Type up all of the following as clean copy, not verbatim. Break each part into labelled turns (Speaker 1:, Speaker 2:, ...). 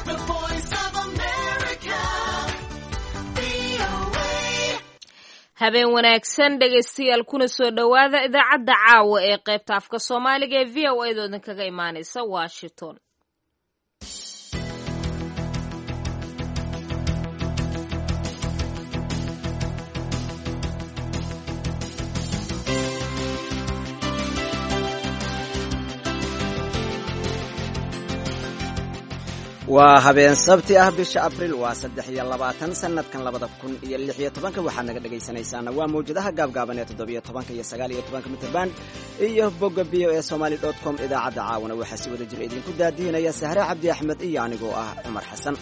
Speaker 1: The Voice of America.
Speaker 2: habeen wanaagsan dhegaystayaal kuna soo dhowaada idaacadda caawa ee qaybta afka Soomaaliga ee VOA doodan kaga imaanaysa Washington.
Speaker 3: waa habeen sabti ah bisha Abriil waa 23 sanadkan 2016 waxaad naga dhagaysanaysaana waa mawjadaha gaabgaaban ee 17 iyo 19 mitabaan iyo bogga voasomali.com idaacadda caawana waxaa si wada jir idinku daadiinaya Sahre Cabdi Axmed iyo anigoo ah Cumar Xasan.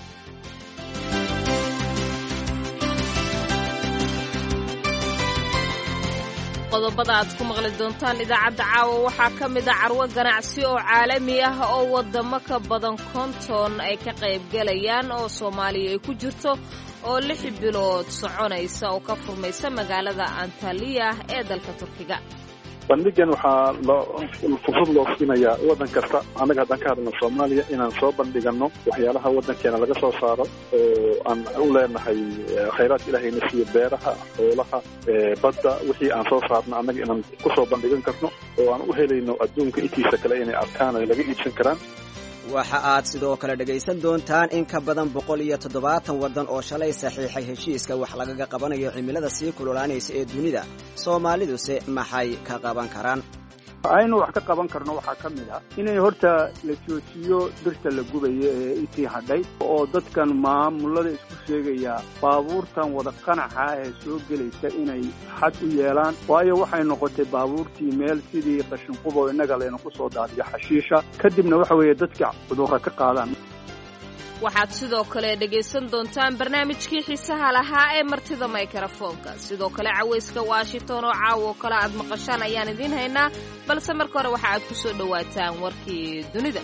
Speaker 2: qodobada aad ku maqli doontaan idaacadda caawa waxaa ka mid ah carwo ganacsi oo caalami ah oo wadamo ka badan 50 ay ka qayb galayaan oo Soomaaliya ay ku jirto oo 6 bilood soconaysa oo ka furmaysa magaalada Antalya ee dalka Turkiga.
Speaker 4: bandhigan waxaa fursad loo siinayaa waddan kasta annaga haddaan ka hadlno Soomaaliya inaan soo bandhigano waxyaalaha waddankeena laga soo saaro oo aan u leenahay khayraadka ilaahayna siiyo beeraha xoolaha badda wixii aan soo saarno annaga inaan ku soo bandhigan karno oo aan u helayno adduunka intiisa kale inay arkaan oo laga iibsan karaan.
Speaker 3: waxa aad sidoo kale dhagaysan doontaan in ka badan 170 waddan oo shalay saxiixay heshiiska wax lagaga qabanayo cimilada sii kululaanaysa ee dunida. Soomaaliduse maxay ka qaban karaan?
Speaker 5: aynu wax ka qaban karno waxaa ka mid ah inay horta la joojiyo dirta la gubayo ee intii hadhay oo dadkan maamulada isku sheegaya baabuurtan wada qanaxa ee soo gelaysa inay xad u yeelaan waayo waxay noqotay baabuurtii meel sidii qashin qubo inaga leena ku soo daadiyo xashiisha kadibna waxa weeye dadka cudurka ka qaadaan.
Speaker 2: waxaad sidoo kale dhagaysan doontaan barnaamijkii xiisaha lahaa ee martida mikrofoonka sidoo kale caweyska Washington oo caawo kala aad maqashaan ayaan idin haynaa balse marka hore waxa aad ku soo dhawaataan warkii dunida.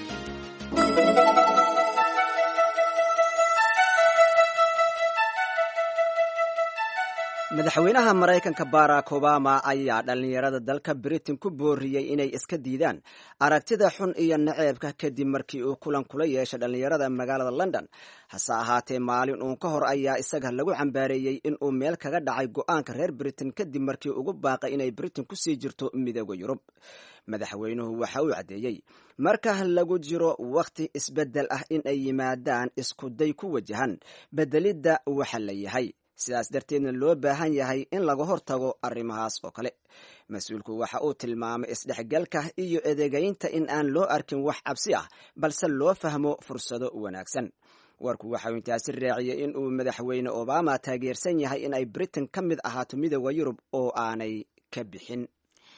Speaker 3: madaxweynaha Mareykanka Barack Obama ayaa dhalinyarada dalka Britain ku booriyay inay iska diidaan aragtida xun iyo naceebka kadib markii uu kulan kula yeeshay dhalinyarada magaalada London. hase ahaatee maalin uun ka hor ayaa isaga lagu cambaareeyay in uu meel kaga dhacay go'aanka reer Britain kadib markii ugu baaqay inay Britain ku sii jirto midowga Yurub. madaxweynuhu waxa uu cadeeyay marka lagu jiro waqti isbedel ah in ay yimaadaan isku day ku wajahan bedelidda waxa la yahay sidaas darteedna loo baahan yahay in laga hortago arrimahaas oo kale. mas-uulku waxa uu tilmaamay isdhexgalka iyo eedegaynta in aan loo arkin wax cabsi ah balse loo fahmo fursado wanaagsan. warku waxa uu intaasi raaciyay in uu madaxweyne Obama taageersan yahay in ay Britain ka mid ahaato midowga Yurub oo aanay ka bixin.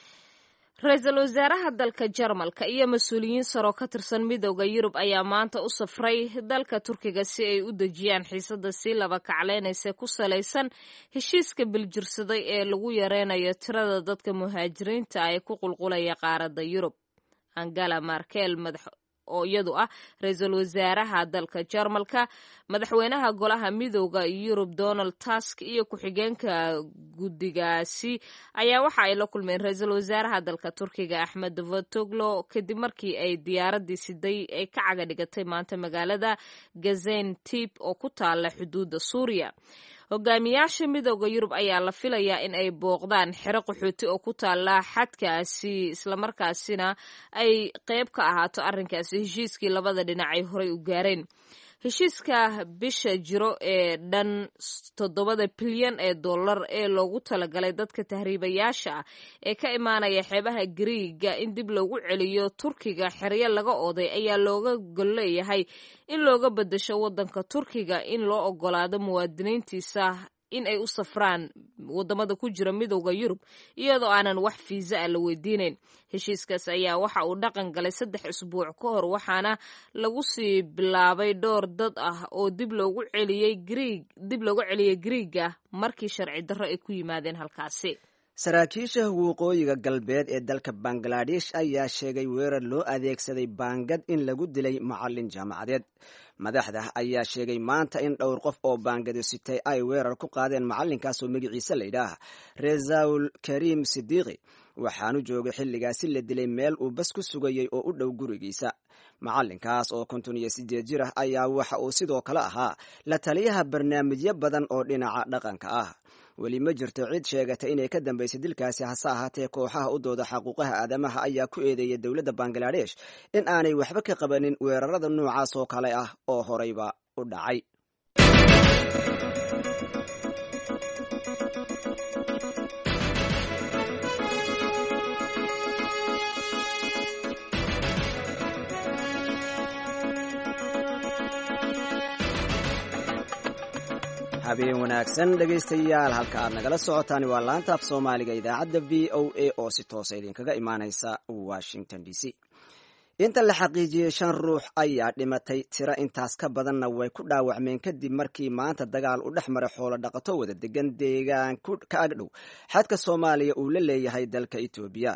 Speaker 2: Ra'iisul wasaaraha dalka Jarmalka iyo mas'uuliyiin sare oo ka tirsan midowga Yurub ayaa maanta u safray dalka Turkiga si ay u dejiyaan xiisadda si laba kacleynaysa ku salaysan heshiiska biljirsaday ee lagu yareynayo tirada dadka muhaajiriinta ay ku qulqulaya qaaradda Yurub. Angela Merkel oo iyadu ah ra'iisul wasaaraha dalka Jarmalka, madaxweynaha golaha midowga Yurub Donald Tusk iyo ku-xigeenka guddigaasi ayaa waxa ay la kulmeen ra'iisul wasaaraha dalka Turkiga Ahmed Davutoglu kadib markii ay diyaaradii siday ay ka caga dhigatay maanta magaalada Gaziantep oo ku taala xuduudda Suuriya. hogaamiyaasha midowga Yurub ayaa la filayaa in ay booqdaan xero qaxooti oo ku taala xadkaasi isla markaasina ay qayb ka ahaato arrinkaasi heshiiskii labada dhinac ay horay u gaareen. heshiiska bisha jiro ee dhan 7 bilyan ee dollar ee loogu talagalay dadka tahriibayaasha ah ee ka imaanaya xeebaha Greega in dib loogu celiyo Turkiga xeryo laga ooday ayaa looga gol leeyahay in looga bedesho waddanka Turkiga in loo ogolaado muwaadiniintiisa in ay u safraan wadamada ku jira midowga Yurub iyadoo aanan wax fiisa ah la weydiinayn. heshiiskaas ayaa waxa uu dhaqan galay 3 usbuuc ka hor waxaana lagu sii bilaabay dhowr dad ah oo dib loogu celiyay Greega markii sharci darro ay ku yimaadeen halkaasi.
Speaker 3: saraakiisha waqooyiga galbeed ee dalka Bangladesh ayaa sheegay weerar loo adeegsaday baangad in lagu dilay macallin jaamacadeed. madaxda ayaa sheegay maanta in dhowr qof oo baangado sitay ay weerar ku qaadeen macallinkaas oo magaciisa la yidhaah Rezaul Karim Siddiqi waxaanu joogay xilligaasi la dilay meel uu bas ku sugayey oo u dhow gurigiisa. macalinkaas oo 58 jir ah ayaa waxa uu sidoo kale ahaa la taliyaha barnaamijyo badan oo dhinaca dhaqanka ah. weli ma jirto cid sheegatay inay ka dambaysay dilkaasi, hase ahaatee kooxaha u dooda xuquuqaha aadamaha ayaa ku eedeeyay dowladda Bangladesh in aanay waxba ka qabanin weerarada noocaas oo kale ah oo horeyba u dhacay. habeen wanaagsan dhegaystayaal, halka aad nagala socotaan waa laanta af Soomaaliga idaacadda VOA oo si toos ah idinkaga imaanaysa Washington DC. inta la xaqiijiyay 5 ruux ayaa dhimatay, tiro intaas ka badanna way ku dhaawacmeen kadib markii maanta dagaal u dhex maray xoolo dhaqato wada degan deegaan ka agdhow xadka Soomaaliya uu la leeyahay dalka Itoobiya.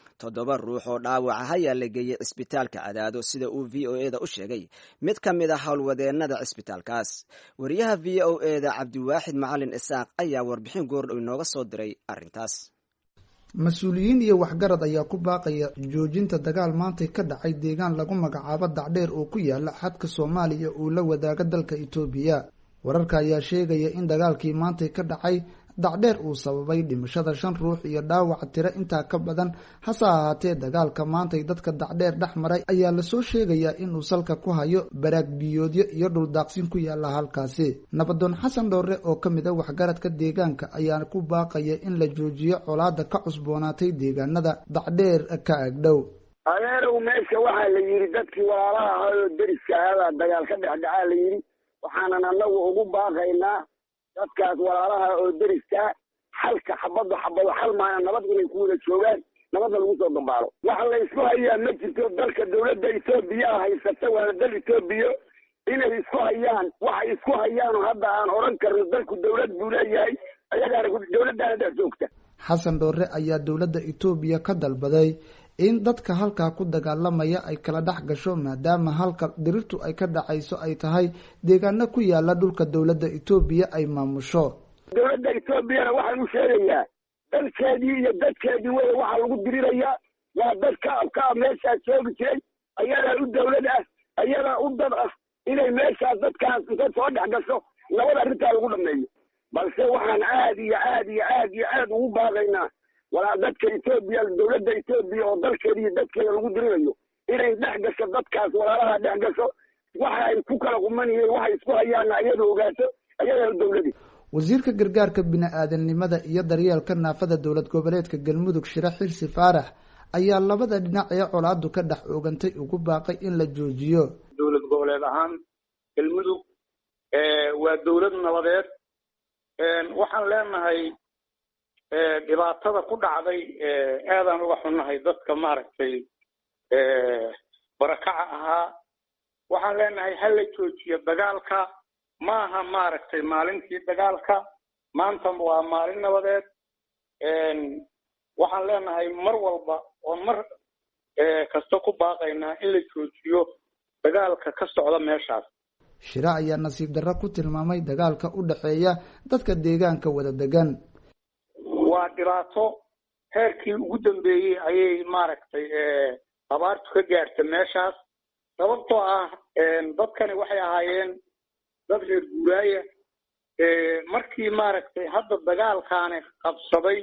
Speaker 3: 7 ruux oo dhaawac ah ayaa la geeyay isbitaalka Cadaado sida uu VOA-da u sheegay mid ka mid ah howlwadeennada isbitaalkaas. wariyaha VOA-da Cabdiwaaxid Macalin Isaaq ayaa warbixin goordhow inooga soo diray arrintaas.
Speaker 6: mas-uuliyiin iyo waxgarad ayaa ku baaqaya joojinta dagaal maantay ka dhacay deegaan lagu magacaabo Dacdheer oo ku yaala xadka Soomaaliya uu la wadaaga dalka Itoobiya. wararka ayaa sheegaya in dagaalkii maantay ka dhacay Dacdheer uu sababay dhimashada 5 ruux iyo dhaawac tiro intaa ka badan. hase ahaatee dagaalka maantay dadka Dacdheer dhex maray ayaa lasoo sheegayaa inuu salka ku hayo baraag biyoodyo iyo dhul daaqsin ku yaala halkaasi. nabadoon Xasan Dhoore oo ka mid ah waxgaradka deegaanka ayaa ku baaqaya in la joojiyo colaadda ka cusboonaatay deegaanada Dacdheer ka agdhow.
Speaker 7: adeerow meesha waxaa la yidhi dadkii walaalaha ahaa oo deriska ahaa dagaal ka dhexdhacaa la yidhi, waxaanan annagu ugu baaqaynaa dadkaas walaalaha oo deriska xalka xabado xal maana nabad inay ku wada joogaan, nabadna lagu soo dambaalo. waxa la isku hayaa ma jirto, dalka dowladda Itoobiya haysata waana dal Itoobiya, inay isku hayaan waxay isku hayaan hadda aan oran karno dalku dowlad buu leeyahay, ayagaana dowladdaana dhex joogta.
Speaker 6: Xasan Dhoore ayaa dowladda Itoobiya ka dalbaday in dadka halkaa ku dagaalamaya ay kala dhex gasho maadaama halka dirirtu ay ka dhacayso ay tahay deegaano ku yaala dhulka dowladda Itoobiya ay maamusho.
Speaker 7: dowladda Itoobiyana waxaan u sheegayaa dalkeedii iyo dadkeedii wada waxa lagu dirirayaa waa dadka meeshaas joogi jiray, ayadaa u dowlad ah, ayadaa u dad ah, inay meeshaas dadkaas inta soo dhex gasho nabad arrintaa lagu dhameeyo. balse waxaan aad ugu baaqaynaa walaa dadka Itoobiya, dowladda Itoobiya oo dalkeeda iyo dadkeeda lagu dirirayo inay dhex gasho dadkaas walaalaha dhex gasho, waxa ay ku kala qumanayeen waxay isku hayaana iyada ogaato, iyada dowladii.
Speaker 6: wasiirka gargaarka bini'aadanimada iyo daryeelka naafada dowlad goboleedka Galmudug Shira Xirsi Faarax ayaa labada dhinac ee colaadu ka dhex oogantay ugu baaqay in la joojiyo.
Speaker 8: dowlad goboleed ahaan Galmudug waa dowlad nabadeed, waxaan leenahay dhibaatada ku dhacday aadaan uga xunnahay dadka maaragtay barakaca ahaa. waxaan leenahay ha la joojiyo dagaalka, maaha maaragtay maalintii dagaalka, maanta waa maalin nabadeed. waxaan leenahay mar walba oo mar kasta ku baaqaynaa in la joojiyo dagaalka ka socda meeshaas.
Speaker 6: Shira ayaa nasiib darro ku tilmaamay dagaalka u dhaxeeya dadka deegaanka wada degan.
Speaker 8: waa dhibaato heerkii ugu dambeeyey ayay maaragtay abaartu ka gaartay meeshaas, sababtoo ah dadkani waxay ahaayeen dad reer guuraaya. markii maaragtay hadda dagaalkaani qabsaday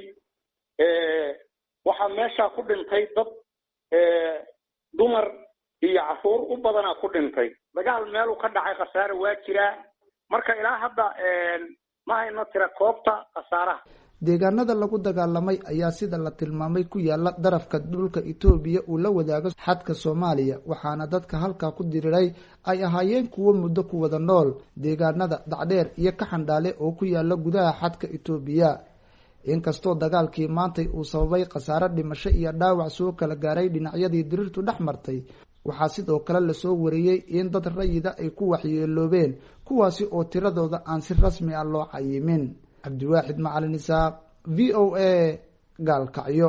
Speaker 8: waxaa meeshaa ku dhintay dad dumar iyo caruur u badanaa ku dhintay. dagaal meeluu ka dhacay khasaare waa jiraa, marka ilaa hadda ma hayno tira koobta khasaaraha.
Speaker 6: deegaanada lagu dagaalamay ayaa sida la tilmaamay ku yaala darafka dhulka Itoobiya uu la wadaago xadka Soomaaliya, waxaana dadka halkaa ku diriray ay ahaayeen kuwo muddo ku wada nool deegaanada Dacdheer iyo Kaxandhaale oo ku yaala gudaha xadka Itoobiya. inkastoo dagaalkii maantay uu sababay khasaare dhimasho iyo dhaawac soo kala gaaray dhinacyadii dirirtu dhex martay, waxaa sidoo kale lasoo wariyey in dad rayida ay ku waxyeeloobeen, kuwaasi oo tiradooda aan si rasmi ah loo cayimin. Cabdiwaaxid Macalin Isaaq, VOA, Gaalkacyo.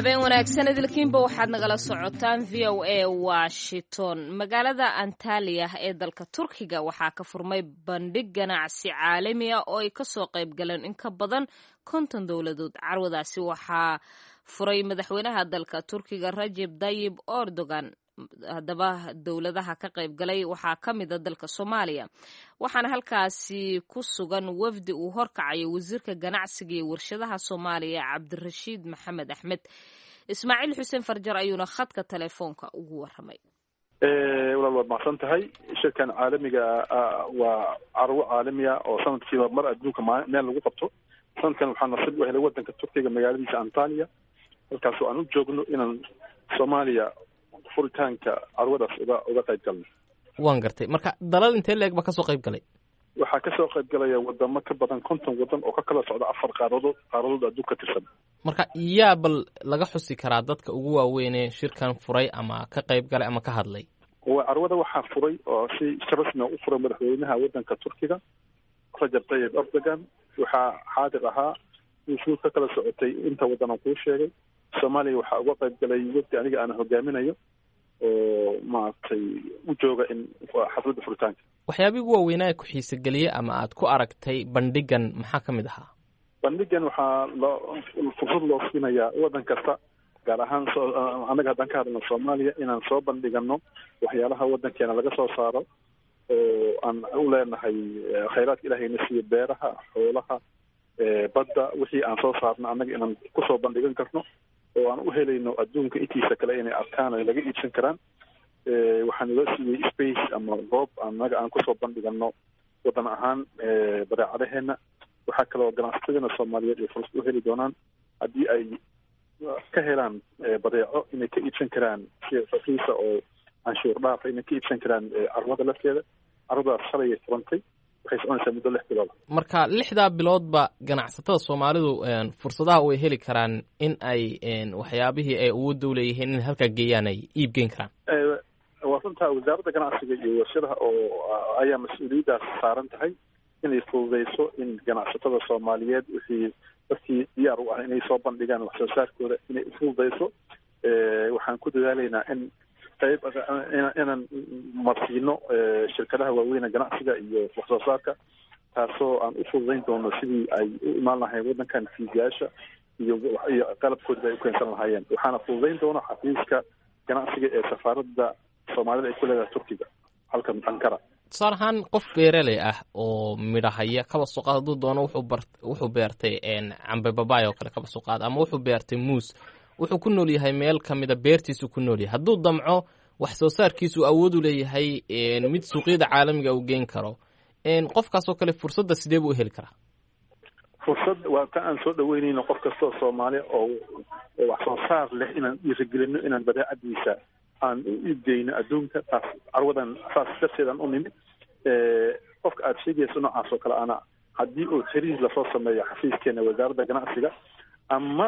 Speaker 2: habeen wanaagsan idilkiinba waxaad nagala socotaan v o a washington. magaalada antaliya ee dalka turkiga waxaa ka furmay bandhig ganacsi caalami ah oo ay kasoo qayb galeen in ka badan 50 dowladood. carwadaasi waxaa furay madaxweynaha dalka turkiga Rajab Tayyip Erdogan. haddaba dowladaha ka qayb galay waxaa ka mid a dalka Soomaaliya, waxaana halkaasi ku sugan wafdi uu horkacayo wasiirka ganacsiga iyo warshadaha Soomaaliya Cabdirashiid Maxamed Axmed. Ismaaciil Xuseen Farjar ayuuna khadka telefoonka ugu waramay.
Speaker 4: walaal waad mahadsan tahay. shirkan caalamiga waa carwo caalamiya oo sanadkiiba mar adduunka meel lagu qabto. sanadkan waxaa nasiib u helay wadanka Turkiga magaaladiisa Antalya, halkaasoo aan u joogno inaan Soomaaliya furitaanka carwadaas uga qayb galno.
Speaker 9: waan gartay. marka dalal intee leeg ba kasoo qayb galay?
Speaker 4: waxaa kasoo qayb galaya wadamo ka badan 50 wadan oo ka kala socda 4 qaaradood adduunka tirsan.
Speaker 9: marka yaa bal laga xusi karaa dadka ugu waaweyn ee shirkan furay ama ka qayb galay ama ka hadlay?
Speaker 4: carwada waxaa furay oo si rasmi u furay madaxweynaha wadanka Turkiga Rajab Tayyip Erdogan. waxaa xaadir ahaa wuxuu ka kala socotay inta wadan ku sheegay. Soomaaliya waxaa uga qayb galay waqti aniga aan hogaaminayo oo maartay u jooga in xafladda furitaanka.
Speaker 9: waxyaabihii ugu waaweynaa ku xiisa geliyay ama aad ku aragtay bandhigan maxaa ka mid ahaa?
Speaker 4: bandhigan waxaa fursad loo siinayaa wadan kasta, gaar ahaan anaga haddaan ka hadlno Soomaaliya, inaan soo bandhigano waxyaalaha wadankeena laga soo saaro oo aan u leenahay khayraadka ilaahayna siiyo, beeraha, xoolaha, badda, wixii aan soo saarno anaga inaan kusoo bandhigan karno oo aan u helayno adduunka intiisa kale inay arkaan ay laga iibsan karaan. waxaan loo siiyey space ama goob anaga aan kusoo bandhigano wadan ahaan badeecadaheena. waxaa kaloo ganacsatadana Soomaaliyeed ay fursad u heli doonaan haddii ay ka helaan badeeco inay ka iibsan karaan si raqiisa oo canshuur dhaaf inay ka iibsan karaan carwada lafteeda. carwadaas shalay furantay, waxay soconaysaa muddo 6 bilood.
Speaker 9: marka 6 biloodba ganacsatada Soomaalidu fursadaha way heli karaan in ay waxyaabihii ay ugu dawleeyeen in halka geeyaan ay iib geyn karaan.
Speaker 4: wasanta wasaaradda ganacsiga iyo warshadaha oo ayaa mas'uuliyadaas saaran tahay inay fududeyso in ganacsatada Soomaaliyeed wixii dadkii diyaar u ah inay soo bandhigaan wax soo saarkooda inay fududeyso. waxaan ku dadaalaynaa in qayb inaan marsiino shirkadaha waaweyn ee ganacsiga iyo wax soo saarka, taasoo aan u fududeyn doono sidii ay u imaan lahayn wadankan fiisayaasha iyo qalabkooda ay u keensan lahaayeen. waxaana fududeyn doona xafiiska ganacsiga ee safaaradda Soomaalida ay ku leedahay Turkiga halkan Ankara.
Speaker 9: tusaale ahaan qof beeraley ah oo midhahaya kaba soo qaad hadduu doono wuxuu beertay cambe babaay oo kale kaba soo qaad, ama wuxuu beertay muus, wuxuu ku nool yahay meel ka mid a beertiisu ku nool yahay. hadduu damco wax soo saarkiisu awood u leeyahay mid suuqyada caalamiga uu geyn karo, qofkaasoo kale fursadda sidee buu u heli karaa?
Speaker 4: fursad waa ka aan soo dhaweynayno qof kastoo Soomaali oo wax soo saar leh inaan dhiirigelino inaan badeecadiisa aan u iibgeyno adduunka. taas carwadan saas darteedan u nimid. qofka aad sheegayso noocaas oo kale ana haddii uu xiriir lasoo sameeyo xafiiskeena wasaaradda ganacsiga ama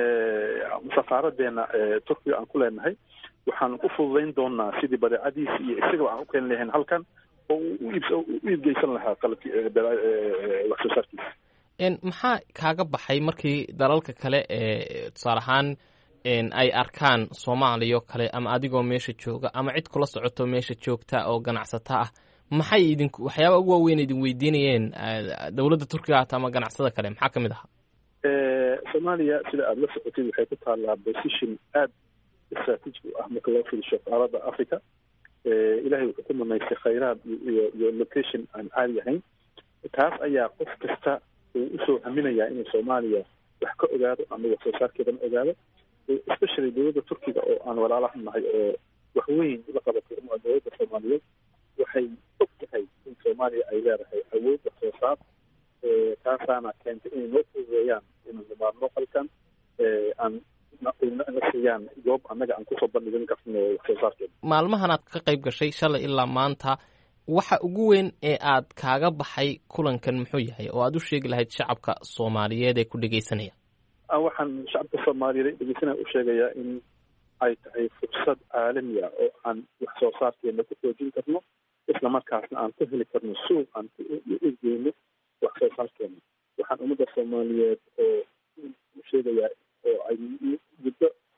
Speaker 4: safaaraddeena Turkiga aan ku leenahay, waxaan u fududeyn doonaa sidii badeecadiisa iyo isaga aan u keeni lahayn halkan oo u iibgeysan lahaa qalabkii wax soo saarkiisa.
Speaker 9: maxaa kaaga baxay markii dalalka kale tusaale ahaan ay arkaan Soomaaliya oo kale, ama adigoo meesha jooga ama cid kula socoto meesha joogta oo ganacsata ah, maxay waxyaaba ugu waaweyn idin weydiinayeen dowladda Turkiga ama ganacsada kale maxaa ka mid ahaa?
Speaker 4: Soomaaliya sida aad la socotay waxay ku taallaa position aad istaraatiiji ah marka loo fiiriyo qaaradda Afrika. ilaahay wuxuu ku manaystay khayraad iyo location aan caadi ahayn. taas ayaa qof kasta uu usoo haminayaa inuu Soomaaliya wax ka ogaado ama wax soo saarkeedana ogaado, especially dowladda Turkiga oo aan walaalaha nahay oo wax weyn la qabatay dowladda Soomaaliyeed. waxay og tahay in Soomaaliya ay leedahay awood wax soo saar, taasaana keentay inay noo fududeeyaan inaan nimaadno halkan aan nasiyaan goob annaga aan kusoo bandhigan karno wax soo saarkeeda.
Speaker 9: maalmahan aad ka qayb gashay shalay ilaa maanta, waxa ugu weyn ee aad kaaga baxay kulankan muxuu yahay oo aad u sheegi lahayd shacabka Soomaaliyeed ee ku dhageysanaya?
Speaker 4: waxaan shacabka Soomaaliyeed dhageysanaya u sheegayaa in ay tahay fursad caalami ah oo aan wax soo saarkeena ku xoojin karno, isla markaasna aan ku heli karno suuq aan ku iibgeyno wax soo saarkeena. waxaan ummadda Soomaaliyeed oo u sheegayaa oo ay muddo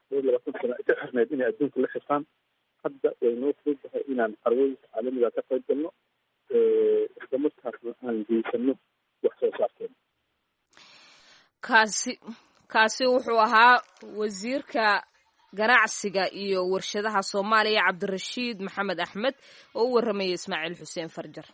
Speaker 4: kartaan. hadda way noo fududahay inaan carwooyinka caalamiga ka qayb galno isla markaasna aan geysano wax soo saarkeena.
Speaker 2: kaasi wuxuu ahaa wasiirka ganacsiga iyo warshadaha Soomaaliya Cabdirashiid Maxamed Axmed oo u waramayay Ismaaciil Xuseen Farjar.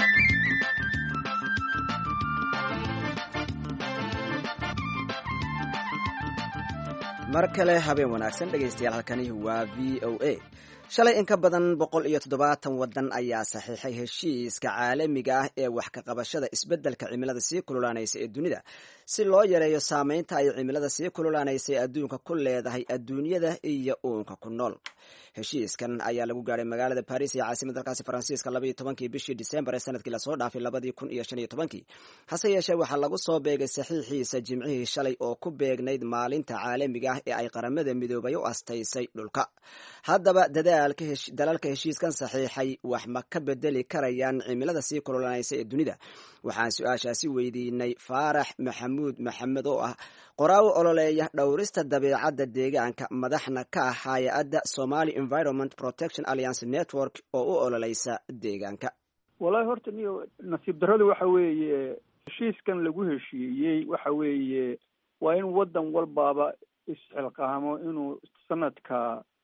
Speaker 3: mar kale habeen wanaagsan dhegaystayaal, halkani waa VOA. shalay in ka badan 170 wadan ayaa saxiixay heshiiska caalamiga ah ee wax ka qabashada isbeddelka cimilada sii kululaanaysa ee dunida si loo yareeyo saameynta ay cimilada sii kululaanaysa ee adduunka ku leedahay adduunyada iyo uunka ku nool. heshiiskan ayaa lagu gaaray magaalada Paris ee caasimadda dalkaasi Faransiiska 12 bishii December ee sanadkii la soo dhaafay 2015. hase yeeshee waxaa lagu soo beegay saxiixiisa jimcihii shalay oo ku beegnayd maalinta caalamiga ah ee ay qaramada midoobay u astaysay dhulka. haddaba dalalka heshiiskan saxiixay wax ma ka bedeli karayaan cimilada sii kululaanaysa ee dunida? waxaan su-aashaasi weydiinay Faarax Maxamuud Maxamed oo ah qoraawo ololeeya dhowrista dabeecadda deegaanka, madaxna ka ah hay'adda Somali Environment Protection Alliance Network oo u ololeysa deegaanka.
Speaker 5: wallahi horta niyo nasiib darradu waxa weeye heshiiskan lagu heshiiyey waxa weeye waa in wadan walbaaba isxilqaamo inuu sanadka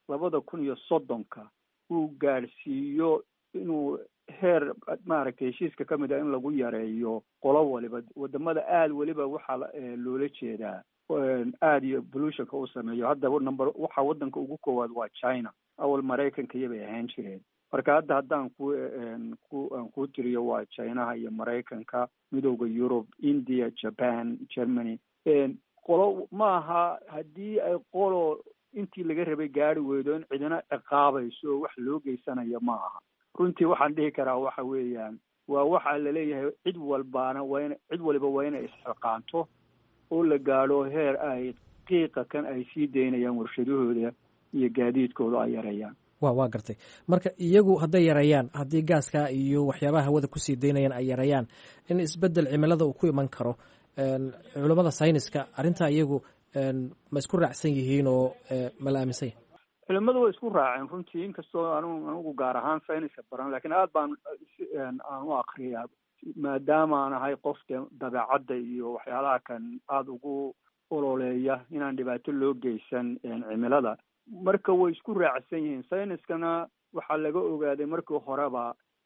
Speaker 5: 2030 uu gaarsiiyo inuu heer maaragtay heshiiska ka mid ah in lagu yareeyo qolo waliba wadamada aad waliba waxaa loola jeedaa aad iyo pollutionka uu sameeyo. hadda waxa wadanka ugu koowaad waa China, awal Mareykanka iyabay ahaan jireen. marka hadda haddaan ku tiriyo waa China iyo Mareykanka, midowga Yurub, India, Japan, Germany. qolo maaha haddii ay qolo intii laga rabay gaari weydo in cidina ciqaabayso wax loo geysanayo ma aha. runtii waxaan dhihi karaa waxa weeyaan waa waxa la leeyahay cid waliba waa inay isxilqaanto oo la gaadho heer ay qiiqa kan ay sii daynayaan warshadahooda iyo gaadiidkooda ay yareeyaan.
Speaker 10: waa gartay. marka iyagu hadday yareeyaan, haddii gaaska iyo waxyaabaha hawada kusii daynayaan ay yareeyaan, in isbeddel cimilada uu ku iman karo, culammada sayniska arrintaa iyagu ma isku raacsan yihiin oo ma la aaminsan yahay?
Speaker 5: culimadu way isku raaceen runtii, inkastoo anigu gaar ahaan sayniska baran, laakiin aad baan aan u akriyaa maadaama aan ahay qof dabeecadda iyo waxyaalaha kan aada ugu ololeeya inaan dhibaato loo geysan cimilada. marka way isku raacsan yihiin. sayniskana waxaa laga ogaaday markii horeba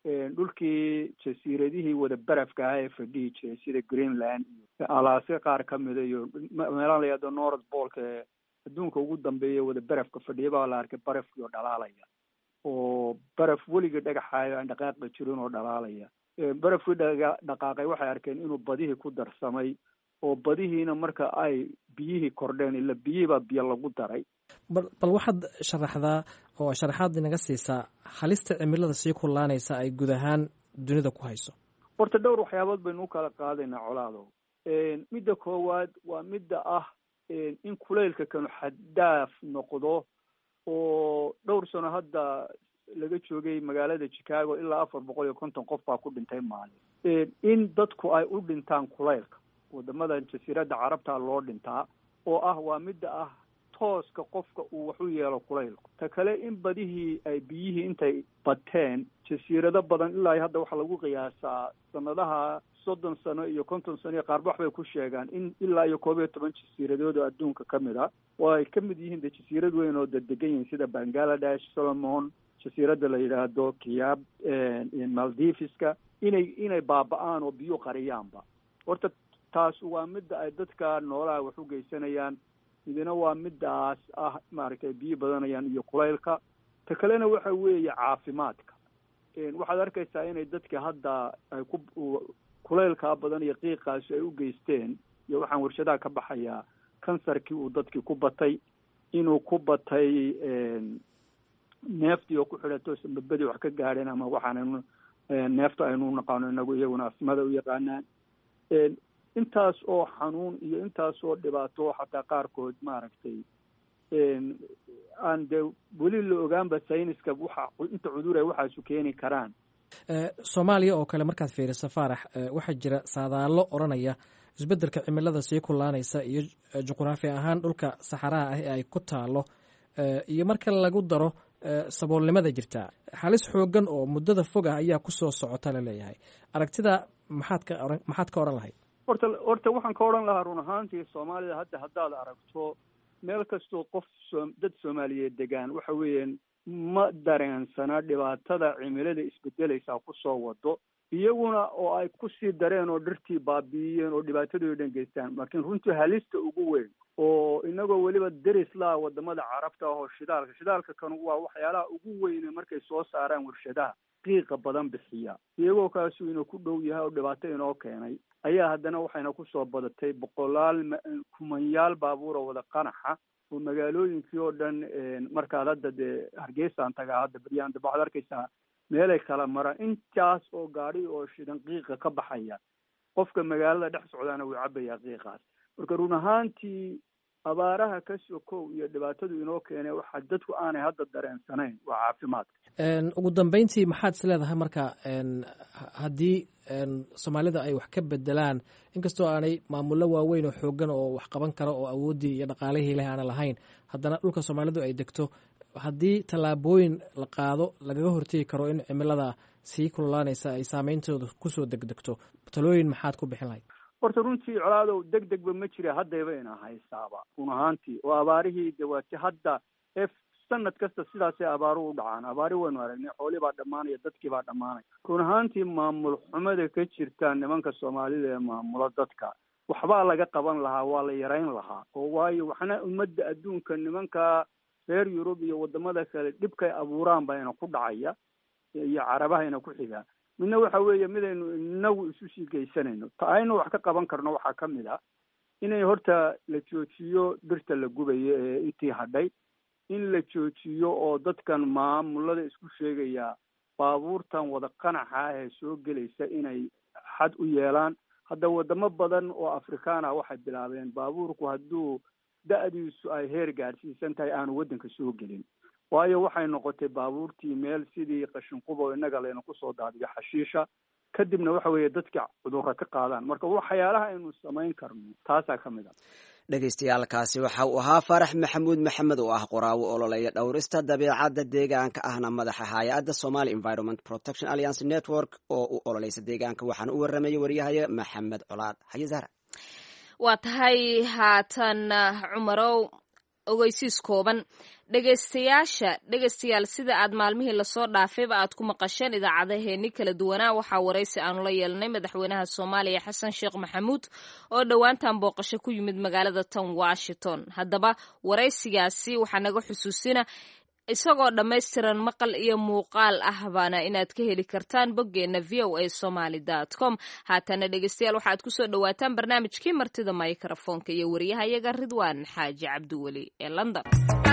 Speaker 5: dhulkii jasiiradihii wada barafka ah ee fadhihi jiray sida Greenland iyo Alaska qaar ka mid iyo meelaha la yiraahdo North Pole ee adduunka ugu dambeeya wada barafka fadhiya baa la arkay barafkii oo dhalaalaya, oo baraf weliga dhagaxaayo aan dhaqaaqi jirin oo dhalaalaya. barafkii dhaqaaqay waxay arkeen inuu badihii ku darsamay, oo badihiina marka ay biyihii kordheen ila biyihiibaa biyo lagu daray.
Speaker 10: bal waxaad sharaxdaa oo sharaxaad inaga siisaa halista cimilada sii kululaanaysa ay guud ahaan dunida ku hayso.
Speaker 5: horta dhowr waxyaabood baynu u kala qaadaynaa colaadow. midda koowaad waa midda ah in kulaylka kanu xaddaaf noqdo, oo dhowr sano hadda laga joogay magaalada Chicago ilaa 450 qof baa ku dhintay maalin. in dadku ay u dhintaan kulaylka wadamada jasiiradda carabta loo dhintaa, oo ah waa midda ah tooska qofka uu wax u yeelo kulaylku. ta kale in badihii ay biyihii intay bateen jasiirado badan ilaa hadda waxaa lagu qiyaasaa sanadaha 30 sano iyo 50 sano iyo qaarba waxbay ku sheegaan in ilaa iyo 12 jasiiradood oo adduunka ka mid ah, oo ay ka mid yihiin jasiirad weyn oo degan yihiin sida Bangladesh, Solomon, jasiiradda la yidhaahdo Kiyab, Maldiveska, inay baaba'aan oo biyo qariyaanba. horta taas waa midda ay dadka noolaha wax u geysanayaan. midna waa middaas ah maaragtay biyo badanayaan iyo kulaylka. ta kalena waxa weeye caafimaadka. waxaad arkaysaa inay dadka hadda ay kulaylka badan iyo qiiqaasi ay u geysteen, iyo waxaan warshadaha ka baxayaa kansarkii uu dadkii ku batay, inuu ku batay neeftii oo ku xidhato sanbadbadii wax ka gaadheen, ama waxaan neefta aynu naqaano inagu iyaguna asmada u yaqaanaan. intaas oo xanuun iyo intaas oo dhibaato xataa qaarkood maaragtay aan dee weli la ogaanba sayniska inta cudur ay waxaasu keeni karaan.
Speaker 10: Soomaaliya oo kale markaad fiiriso Faarax, waxaa jira saadaallo odhanaya isbeddelka cimilada sii kululaanaysa iyo juqraafi ahaan dhulka saxaraha ah ee ay ku taalo, iyo marka lagu daro saboolnimada jirta halis xoogan oo muddada fog ah ayaa kusoo socota laleeyahay aragtida maxaad ka oran lahayd
Speaker 5: horta waxaan ka odhan lahaa run ahaantii soomaalida haddaad aragto meel kastoo qof dad soomaaliyeed degaan waxa weeyaan ma dareensana dhibaatada cimilada isbedelaysaa kusoo wado iyaguna oo ay kusii dareen oo dhirtii baabi'iyeen oo dhibaatadooda dhan geystaan laakiin runtii halista ugu weyn oo inagoo weliba deris laha wadamada carabta ah oo shidaalka kan waa waxyaalaha ugu weyne markay soo saaraan warshadaha qiiqa badan bixiya iyagoo kaasuu ina ku dhow yahay oo dhibaato inoo keenay ayaa haddana waxayna kusoo badatay kumanyaal baabuur oo wada qanaxa oo magaalooyinkii oo dhan markaad hadda dee hargeysaan tagaa hadda beryaan daba waxaad arkaysaa meelay kala maraan intaas oo gaadhi oo shidan qiiqa ka baxaya qofka magaalada dhex socdaana wuu cabayaa qiiqaas marka run ahaantii abaaraha ka sokow iyo dhibaatadu inoo keenay waxa dadku aanay hadda dareensanayn waa caafimaadka
Speaker 10: ugu dambeyntii maxaad is leedahay marka haddii soomaalida ay wax ka bedelaan inkastoo aanay maamullo waaweyn oo xoogan oo wax qaban kara oo awooddii iyo dhaqaalihii leh aana lahayn haddana dhulka soomaalidu ay degto haddii tallaabooyin la qaado lagaga hortegi karo in cimilada sii kululaanaysa ay saameyntooda kusoo degdegto talooyin maxaad ku bixin lahayd
Speaker 5: horta runtii colaadow degdegba ma jira haddayba ina haysaaba run ahaantii oo abaarihii dawaati hadda sanad kasta sidaasay abaaru u dhacaan abaari waynu aragnay xoolii baa dhammaanaya dadkii baa dhammaanaya run ahaantii maamul xumada ka jirta nimanka soomaalida ee maamulo dadka waxbaa laga qaban lahaa waa la yarayn lahaa oo waayo waxna ummadda adduunka nimanka reer yurub iyo wadamada kale dhibkay abuuraan bayna ku dhacaya iyo carabahayna ku xigaa midna waxa weeye midaynu inagu isu sii geysanayno ta aynu wax ka qaban karno waxaa ka mid a inay horta la joojiyo dhirta la gubayo ee intii hadhay in la joojiyo oo dadkan maamulada isku sheegaya baabuurtan wada qanaxa ah ee soo gelaysa inay xad u yeelaan hadda wadamo badan oo afrikaan ah waxay bilaabeen baabuurku hadduu da-diisu ay heer gaadhsiisan tahay aanu waddanka soo gelin waayo waxay noqotay baabuurtii meel sidii qashinqubo innaga layna kusoo daadiyo xashiisha kadibna waxa weeye dadka cudurra ka qaadaan marka waxyaalaha aynu samayn karno taasaa ka mid a
Speaker 3: dhegaystayaaalkaasi waxa uu ahaa faarax maxamuud maxamed oo ah qoraawo ololeeya dhowrista dabeecadda deegaanka ahna madaxa hay-adda Somali Environment Protection Alliance Network oo u ololeysa deegaanka waxaana u waramayay wariyahaya Maxamed Colaad Xaye Zahra
Speaker 2: waa tahay haatan cumarow ogeysiis kooban dhegaystayaal sida aad maalmihii lasoo dhaafayba aad ku maqasheen idaacadaheeni kala duwanaa waxaa waraysi aanu la yeelnay madaxweynaha Soomaaliya Xasan Sheekh Maxamuud oo dhowaantan booqasho ku yimid magaalada tan Washington haddaba waraysigaasi waxaa naga xusuusina isagoo dhammaystiran maqal iyo muuqaal ah baana inaad ka heli kartaan boggeena voasomali.com haatana dhegaystayaal waxaad kusoo dhawaataan barnaamijkii martida microfonka iyo wariyahayaga Ridwaan Xaaji Cabdiweli ee London.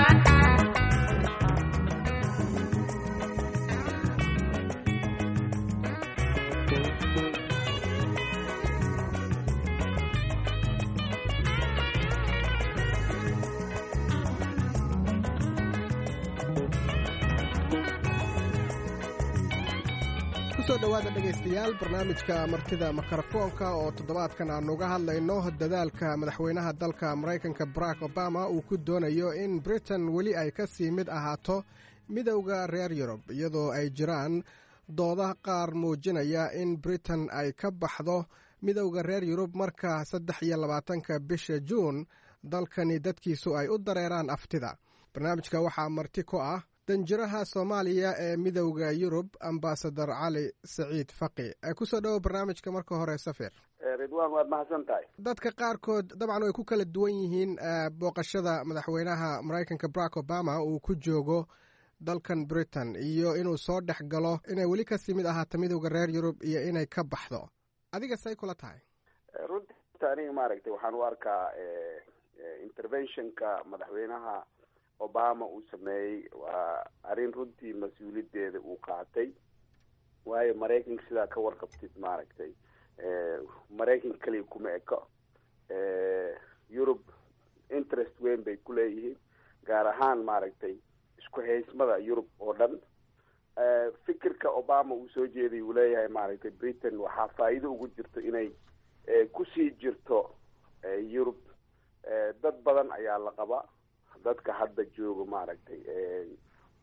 Speaker 11: kusoo dhowaada dhegaystayaal barnaamijka martida mikrofoonka oo toddobaadkan aanu uga hadlayno dadaalka madaxweynaha dalka maraykanka barack obama uu ku doonayo in britain weli ay ka sii mid ahaato midowda reer yurub iyadoo ay jiraan dooda qaar muujinaya in britain ay ka baxdo midowda reer yurub marka 23 bisha juun dalkani dadkiisu ay u dareeraan aftida. barnaamijka waxaa marti ku ah danjiraha Soomaaliya ee midowda Yurub Ambassador Cali Saciid Faqi. kusoo dhawo barnaamijka marka hore safir.
Speaker 7: Ridwaan waad mahadsantahay.
Speaker 11: dadka qaarkood dabcan way ku kala duwan yihiin booqashada madaxweynaha Mareykanka Barack Obama uu ku joogo dalkan Britain iyo inuu soo dhex galo inay weli ka sii mid ahaato midowda reer Yurub iyo inay ka baxdo. adiga say kula tahay?
Speaker 7: runtii aniga maaragtay waxaan u arkaa interventionka madaxweynaha Obama uu sameeyey waa arrin runtii mas-uuliyadeeda uu qaatay waayo Mareykanka sidaa ka warqabtid maaragtay Mareykanka kaliya kuma eko Yurub interest weyn bay ku leeyihiin gaar ahaan maaragtay isku haysmada Yurub oo dhan fikirka Obama uu soo jeeday uu leeyahay maaragtay Britain waxaa faa'iido ugu jirto inay kusii jirto Yurub dad badan ayaa la qabaa dadka hadda jooga maaragtay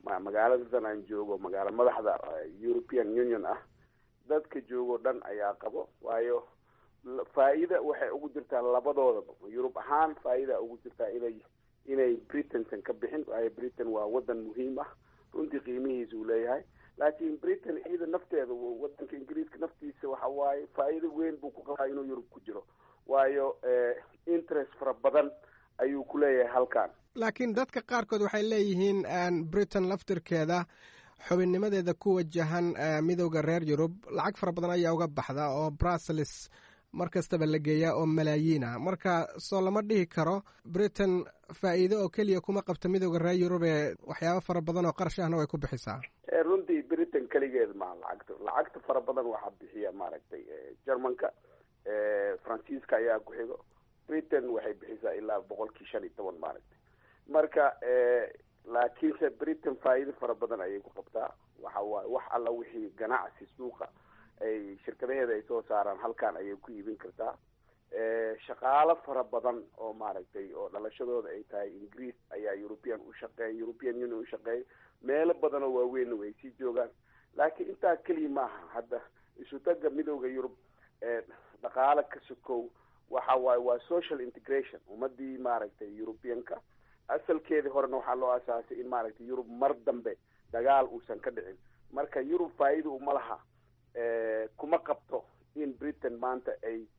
Speaker 12: magaaladadan aan joogo magaalo madaxda European Union ah dadka joogo dhan ayaa qabo waayo faa'iida waxay ugu jirtaa labadoodaba Yurub ahaan faa'iida ugu jirtaa inay Britain ka bixin waayo Britain waa wadan muhiim ah runtii qiimihiisu leeyahay laakiin Britain iyada nafteeda wadanka Ingiriiska naftiisa waxa waaye faa'iido weyn buu ku qabaa inuu Yurub ku jiro waayo interest fara badan ayuu ku leeyahay halkan
Speaker 11: laakiin dadka qaarkood waxay leeyihiin Britain laftirkeeda xubinnimadeeda ku wajahan midowga reer Yurub lacag fara badan ayaa uga baxda oo Brussels markastaba la geeyaa oo malaayiin ah marka soo lama dhihi karo Britain faa'iido oo keliya kuma qabta midowga reer Yurub ee waxyaabo fara badan oo qarash ahna way ku bixisaa
Speaker 12: runtii Britain kaligeed ma lacagta fara badan waxaa bixiya maaragtay Germanka Faransiiska ayaa ku xigo Britain waxay bixisaa ilaa 15% maaragtay marka laakiinse Britain faa'iido fara badan ayay ku qabtaa waxa waaye wax alla wixii ganacsi suuqa ay shirkadaheeda ay soo saaraan halkan ayay ku iibin kartaa shaqaale fara badan oo maaragtay oo dhalashadooda ay tahay Ingiriis ayaa European Union u shaqeeya meelo badan oo waaweyn way sii joogaan laakiin intaa kaliya maaha hadda isu taga midowga Yurub dhaqaale ka sokow waxa waaye waa social integration ummadii maaragtay Europeanka asalkeedii horena waxaa loo asaasay in maaragtay Yurub mar dambe dagaal uusan ka dhicin marka Yurub faa'iido uma laha kuma qabto in Britain maanta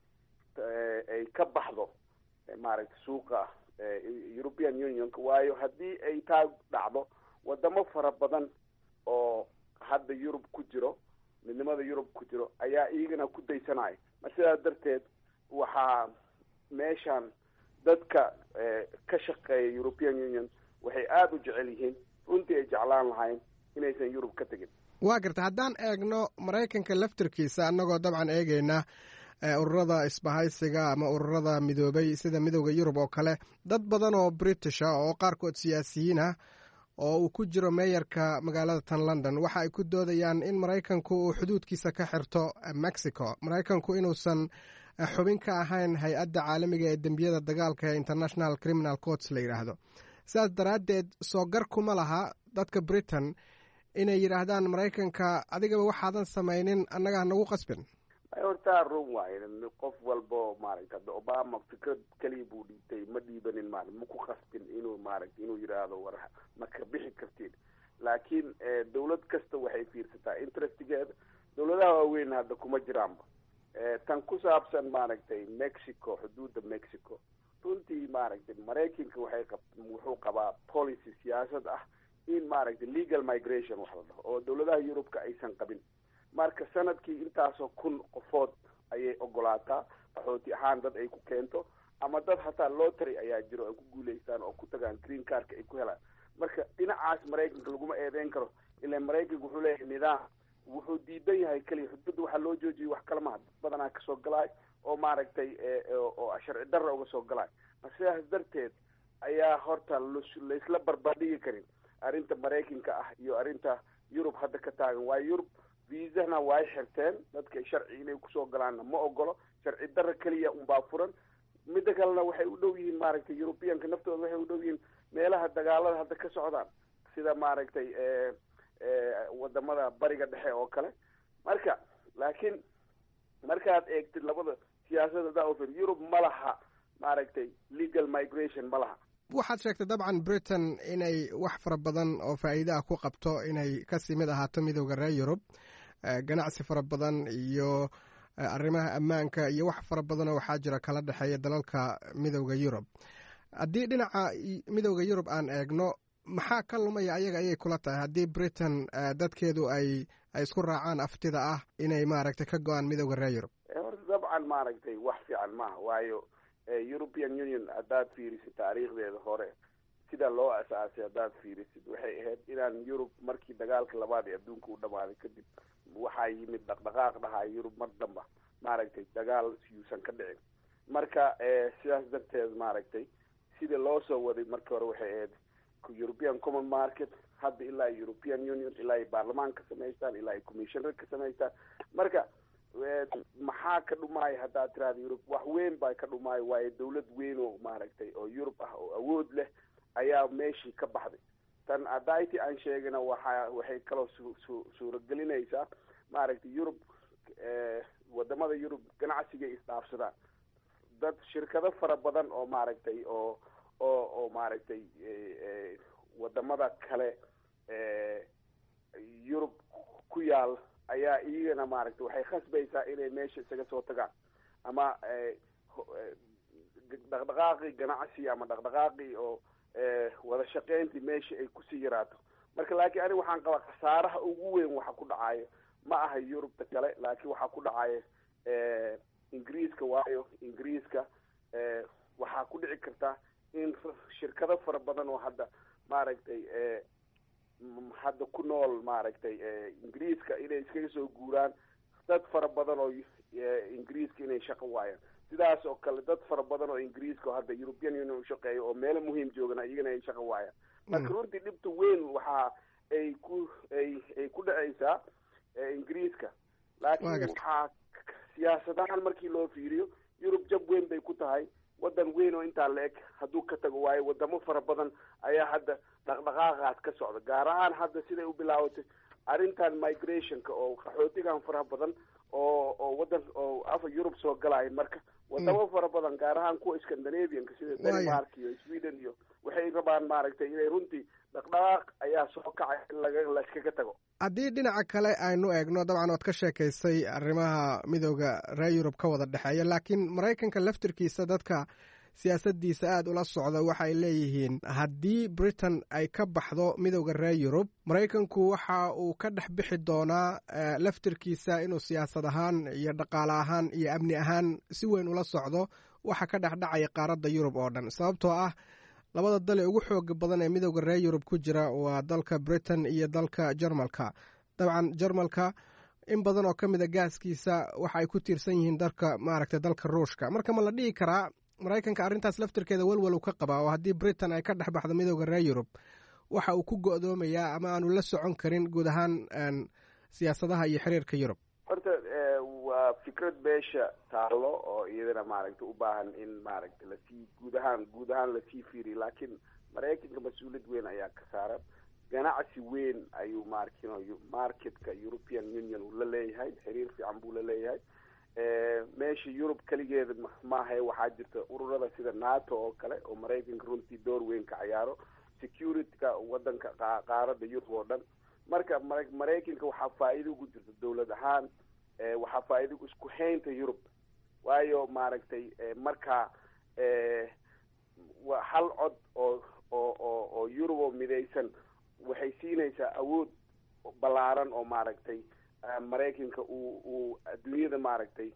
Speaker 12: ay ka baxdo maaragtay suuqa European Union waayo haddii ay taa dhacdo wadamo fara badan oo hadda Yurub ku jiro midnimada Yurub ku jiro ayaa iyagana ku daysanaya mar sidaa darteed waxaa meeshan dadka ka shaqeeya European Union waxay aada u jecel yihiin runtii ay jeclaan lahayn inaysan Yurub ka tegin
Speaker 11: waa garta haddaan eegno Maraykanka laftirkiisa annagoo dabcan eegayna ururada isbahaysiga ama ururada midoobay sida midowda Yurub oo kale dad badan oo British ah oo qaarkood siyaasiyiin ah oo uu ku jiro meeyarka magaalada tan London waxa ay ku doodayaan in Maraykanku uu xuduudkiisa ka xirto Mexico Maraykanku inuusan xubin ka ahayn hay-adda caalamiga ee dembiyada dagaalka ee International Criminal Courts la yidhaahdo sidaas daraaddeed soo gar kuma laha dadka Britain inay yidhaahdaan Maraykanka adigaba waxaadan samaynin annaga nagu qasbin
Speaker 12: horta run waaye qof walbo maaragtay Obama fikrad kaliya buu dhiibtay ma dhiibanin ma ku qasbin inuu maaragtay inuu yiraahdo war ma ka bixi kartiin laakiin dawlad kasta waxay fiirsataa interestigeeda dawladaha waaweyn hadda kuma jiraanba tan ku saabsan maaragtay Mexico xuduudda Mexico runtii maaragtay Maraykanka wuxuu qabaa policy siyaasad ah in maaragtay legal migration wax la dhaho oo dawladaha Yurubka aysan qabin marka sanadkii intaasoo kun qofood ayay ogolaataa qaxooti ahaan dad ay ku keento ama dad hataa lottery ayaa jiro ay ku guuleystaan oo ku tagaan green cardka ay ku helaan marka dhinacaas Maraykanka laguma eedeyn karo ilaa Maraykanka wuxuu leeyahay nidaam wuxuu diidan yahay kaliya xuduudda waxaa loo joojiyay wax kale maaha dad badanaa kasoo galaay oo maaragtay oo sharci darra uga soo galaay sidaas darteed ayaa horta laysla barbardhigi karin arrinta Maraykanka ah iyo arrinta Yurub hadda ka taagan waayo Yurub viisana way xirteen dadka sharci inay kusoo galaanna ma ogolo sharci darra kaliya unbaa furan midda kalena waxay u dhow yihiin maaragtay Europeanka naftooda waxay u dhow yihiin meelaha dagaalada hadda ka socdaan sida maaragtay wadamada bariga dhexe oo kale marka laakiin markaad eegtid labada siyaasadda Yurub ma laha maaragtay legal migration ma laha
Speaker 11: waxaad sheegtay dabcan Britain inay wax fara badan oo faa'iido ah ku qabto inay kasii mid ahaato midowda reer Yurub ganacsi fara badan iyo arrimaha ammaanka iyo wax fara badan oo waxaa jira kala dhexeeya dalalka midowda Yurub haddii dhinaca midowda Yurub aan eegno maxaa ka lumaya ayaga ayay kula tahay haddii Britain dadkeedu ay isku raacaan aftida ah inay maaragtay ka go-aan midowda reer Yurub
Speaker 12: dabcan maaragtay wax fiican maaha waayo European Union haddaad fiirisid taariikhdeeda hore sida loo asaasay haddaad fiirisid waxay ahayd inaan Yurub markii dagaalka labaad ee adduunka u dhamaaday kadib waxaa yimid dhaqdhaqaaq dhahaa Yurub mar damba maaragtay dagaal yuusan ka dhicin marka sidaas darteed maaragtay sida loo soo waday markii hore waxay ahayd European Common Market hadda ilaa European Union ilaa ay baarlamaanka samaystaan ilaa ay commissioner ka samaystaan marka maxaa ka dhumaaya haddaad tiraada Yurub wax weyn baa ka dhumaaya waayo dawlad weyn oo maaragtay oo Yurub ah oo awood leh ayaa meeshii ka baxday tan adayti aan sheegana waxay kaloo suuragelinaysaa maaragtay Yurub wadamada Yurub ganacsiga isdhaafsadaan dad shirkado fara badan oo maaragtay oo maaragtay wadamada kale Yurub ku yaal ayaa iyagana maaragtay waxay khasbaysaa inay meesha isaga soo tagaan ama dhaqdhaqaaqii ganacsi ama dhaqdhaqaaqii oo wada shaqayntii meesha ay kusii yaraato marka laakiin aniga waxaan qabaa khasaaraha ugu weyn waxa ku dhacayo ma aha Yurubta kale laakiin waxa ku dhacaya Ingiriiska waayo Ingiriiska waxaa ku dhici karta in shirkado fara badan oo hadda maaragtay hadda ku nool maaragtay Ingiriiska inay iskaga soo guuraan dad fara badan oo Ingiriiska inay shaqo waayaan sidaas oo kale dad fara badan oo Ingiriiska oo hadda European Union u shaqeeyo oo meel muhiim joogana iyagana ay shaqo waayaan marka runtii dhibta weyn waxa ay ku dhacaysaa Ingiriiska laakiin waxaa siyaasadahan markii loo fiiriyo Yurub jab weyn bay ku tahay wadan weyn oo intaa la eg hadduu ka tago waayo wadamo fara badan ayaa hadda dhaqdhaqaaqaad ka socda gaar ahaan hadda siday u bilaabatay arrintan migrationka oo qaxootigan fara badan oo wadan oo afa Yurub soo galaya marka wadamo fara badan gaar ahaan kuwa Scandinavianka sida Denmark iyo Sweden iyo waxay rabaan maaragtay inay runtii dhaqdhaqaaq ayaa soo kacay in la iskaga tago
Speaker 11: haddii dhinaca kale aynu eegno dabcan ood ka sheekaysay arrimaha midooda reer Yurub ka wada dhexeeya laakiin Maraykanka laftirkiisa dadka siyaasadiisa aad ula socda waxay leeyihiin haddii Britain ay ka baxdo midooda reer Yurub Maraykanku waxa uu ka dhex bixi doonaa laftirkiisa inuu siyaasad ahaan iyo dhaqaale ahaan iyo amni ahaan si weyn ula socdo waxa ka dhex dhacaya qaaradda Yurub oo dhan sababtoo ah labada dal ee ugu xooga badan ee midooda reer Yurub ku jira waa dalka Britain iyo dalka Jarmalka dabcan Jarmalka in badan oo ka mid a gaaskiisa waxa ay ku tiirsan yihiin maaragtay dalka Ruushka marka ma la dhihi karaa Maraykanka arrintaas laftirkeeda walwal uu ka qabaa oo haddii Britain ay ka dhex baxdo midooda reer Yurub waxa uu ku go'doomayaa ama aanu la socon karin guud ahaan siyaasadaha iyo xiriirka Yurub
Speaker 12: horta waa fikrad beesha taalo oo iyadana maaragtay u baahan in maaragtay guud ahaan lasii fiiriyo laakiin Maraykanka mas-uuliyad weyn ayaa ka saaran ganacsi weyn ayuu marketka European Union uu la leeyahay xiriir fiican buu la leeyahay meesha Yurub kaligeeda maaha waxaa jirta ururada sida NATO oo kale oo Maraykanka runtii door weyn ka ciyaaro security-ka wadanka qaaradda Yurub oo dhan marka Maraykanka waxaa faa'iido ugu jirta dawlad ahaan waxaa faa'iido isku haynta Yurub waayo maaragtay marka hal cod oo Yurub oo midaysan waxay siinaysaa awood ballaaran oo maaragtay Maraykanka uu adduunyada maaragtay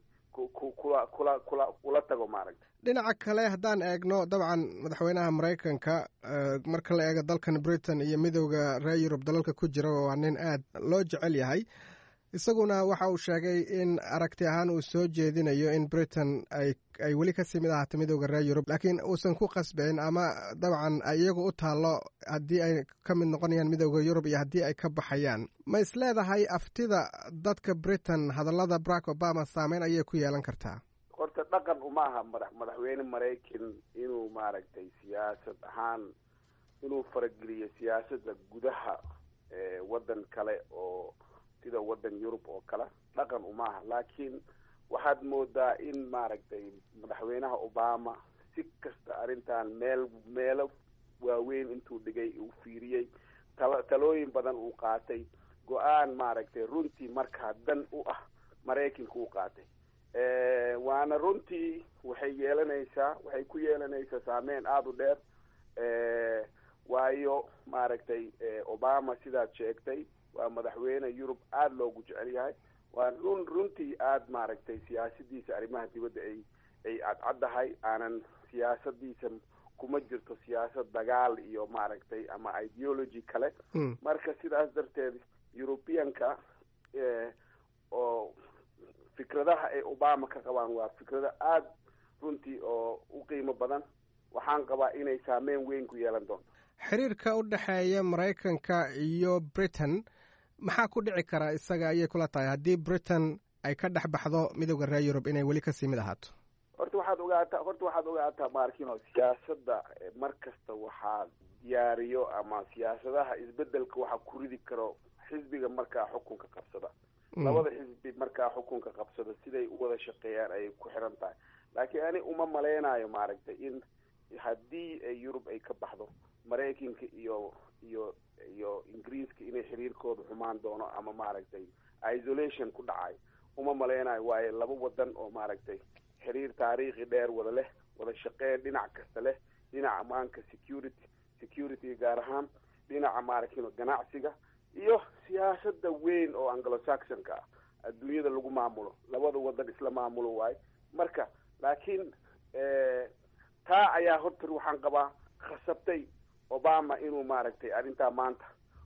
Speaker 12: kula tago maaragtay
Speaker 11: dhinaca kale haddaan eegno dabcan madaxweynaha Maraykanka marka la eego dalkan Britain iyo midooda reer Yurub dalalka ku jira waa nin aad loo jecel yahay isaguna waxa uu sheegay in aragti ahaan uu soo jeedinayo in Britain ay weli kasii mid ahaato midooda reer Yurub laakiin uusan ku qasbayn ama dabcan iyagu u taalo haddii ay ka mid noqonayaan midooda Yurub iyo haddii ay ka baxayaan ma isleedahay aftida dadka Britain hadallada Barack Obama saameyn ayay ku yeelan kartaa
Speaker 12: horta dhaqan uma aha madaxweyne Maraykan inuu maaragtay siyaasad ahaan inuu farageliyo siyaasadda gudaha wadan kale oo sida wadan Yurub oo kale dhaqan uma aha laakiin waxaad moodaa in maaragtay madaxweynaha Obama si kasta arrintan meelo waaweyn intuu dhigay uu fiiriyey talooyin badan uu qaatay go-aan maaragtay runtii markaa dan u ah Maraykanka uu qaatay waana runtii waxay ku yeelanaysaa saameyn aada u dheer waayo maaragtay Obama sidaad sheegtay waa madaxweyne Yurub aada loogu jecel yahay waa runtii aada maaragtay siyaasadiisa arrimaha dibadda ay cadcaddahay aanan siyaasadiisa kuma jirto siyaasad dagaal iyo maaragtay ama ideology kale marka sidaas darteed Europeanka oo fikradaha ay Obama ka qabaan waa fikrado aada runtii oo u qiimo badan waxaan qabaa inay saameyn weyn ku yeelan doonto
Speaker 11: xiriirka u dhexeeya Maraykanka iyo Britain maxaa ku dhici kara isaga ayay kula tahay haddii Britain ay ka dhex baxdo midooda reer Yurub inay weli kasii mid ahaato
Speaker 12: horta waxaad ogaataa markino siyaasadda mar kasta waxaa diyaariyo ama siyaasadaha isbedelka waxa ku ridi karo xisbiga markaa xukunka qabsada. labada xisbi markaa xukunka qabsada siday u wada shaqeeyaan ayay ku xiran tahay. laakiin ani uma maleynayo maaragtay in haddii Yurub ay ka baxdo Mareykanka iyo Ingiriiska inay xiriirkooda xumaan doono ama maaragtay isolation ku dhacay. uma maleynayo waayo laba wadan oo maaragtay xiriir taariikhi dheer wada leh, wada shaqeyn dhinac kasta leh, dhinaca ammaanka security gaar ahaan, dhinaca maaragtay ganacsiga iyo siyaasadda weyn oo Anglo-Saxonka ah adduunyada lagu maamulo. labada wadan isla maamulo waayo. marka laakiin taa ayaa horta waxaan qabaa khasabtay Obama inuu maaragtay arrintaa maanta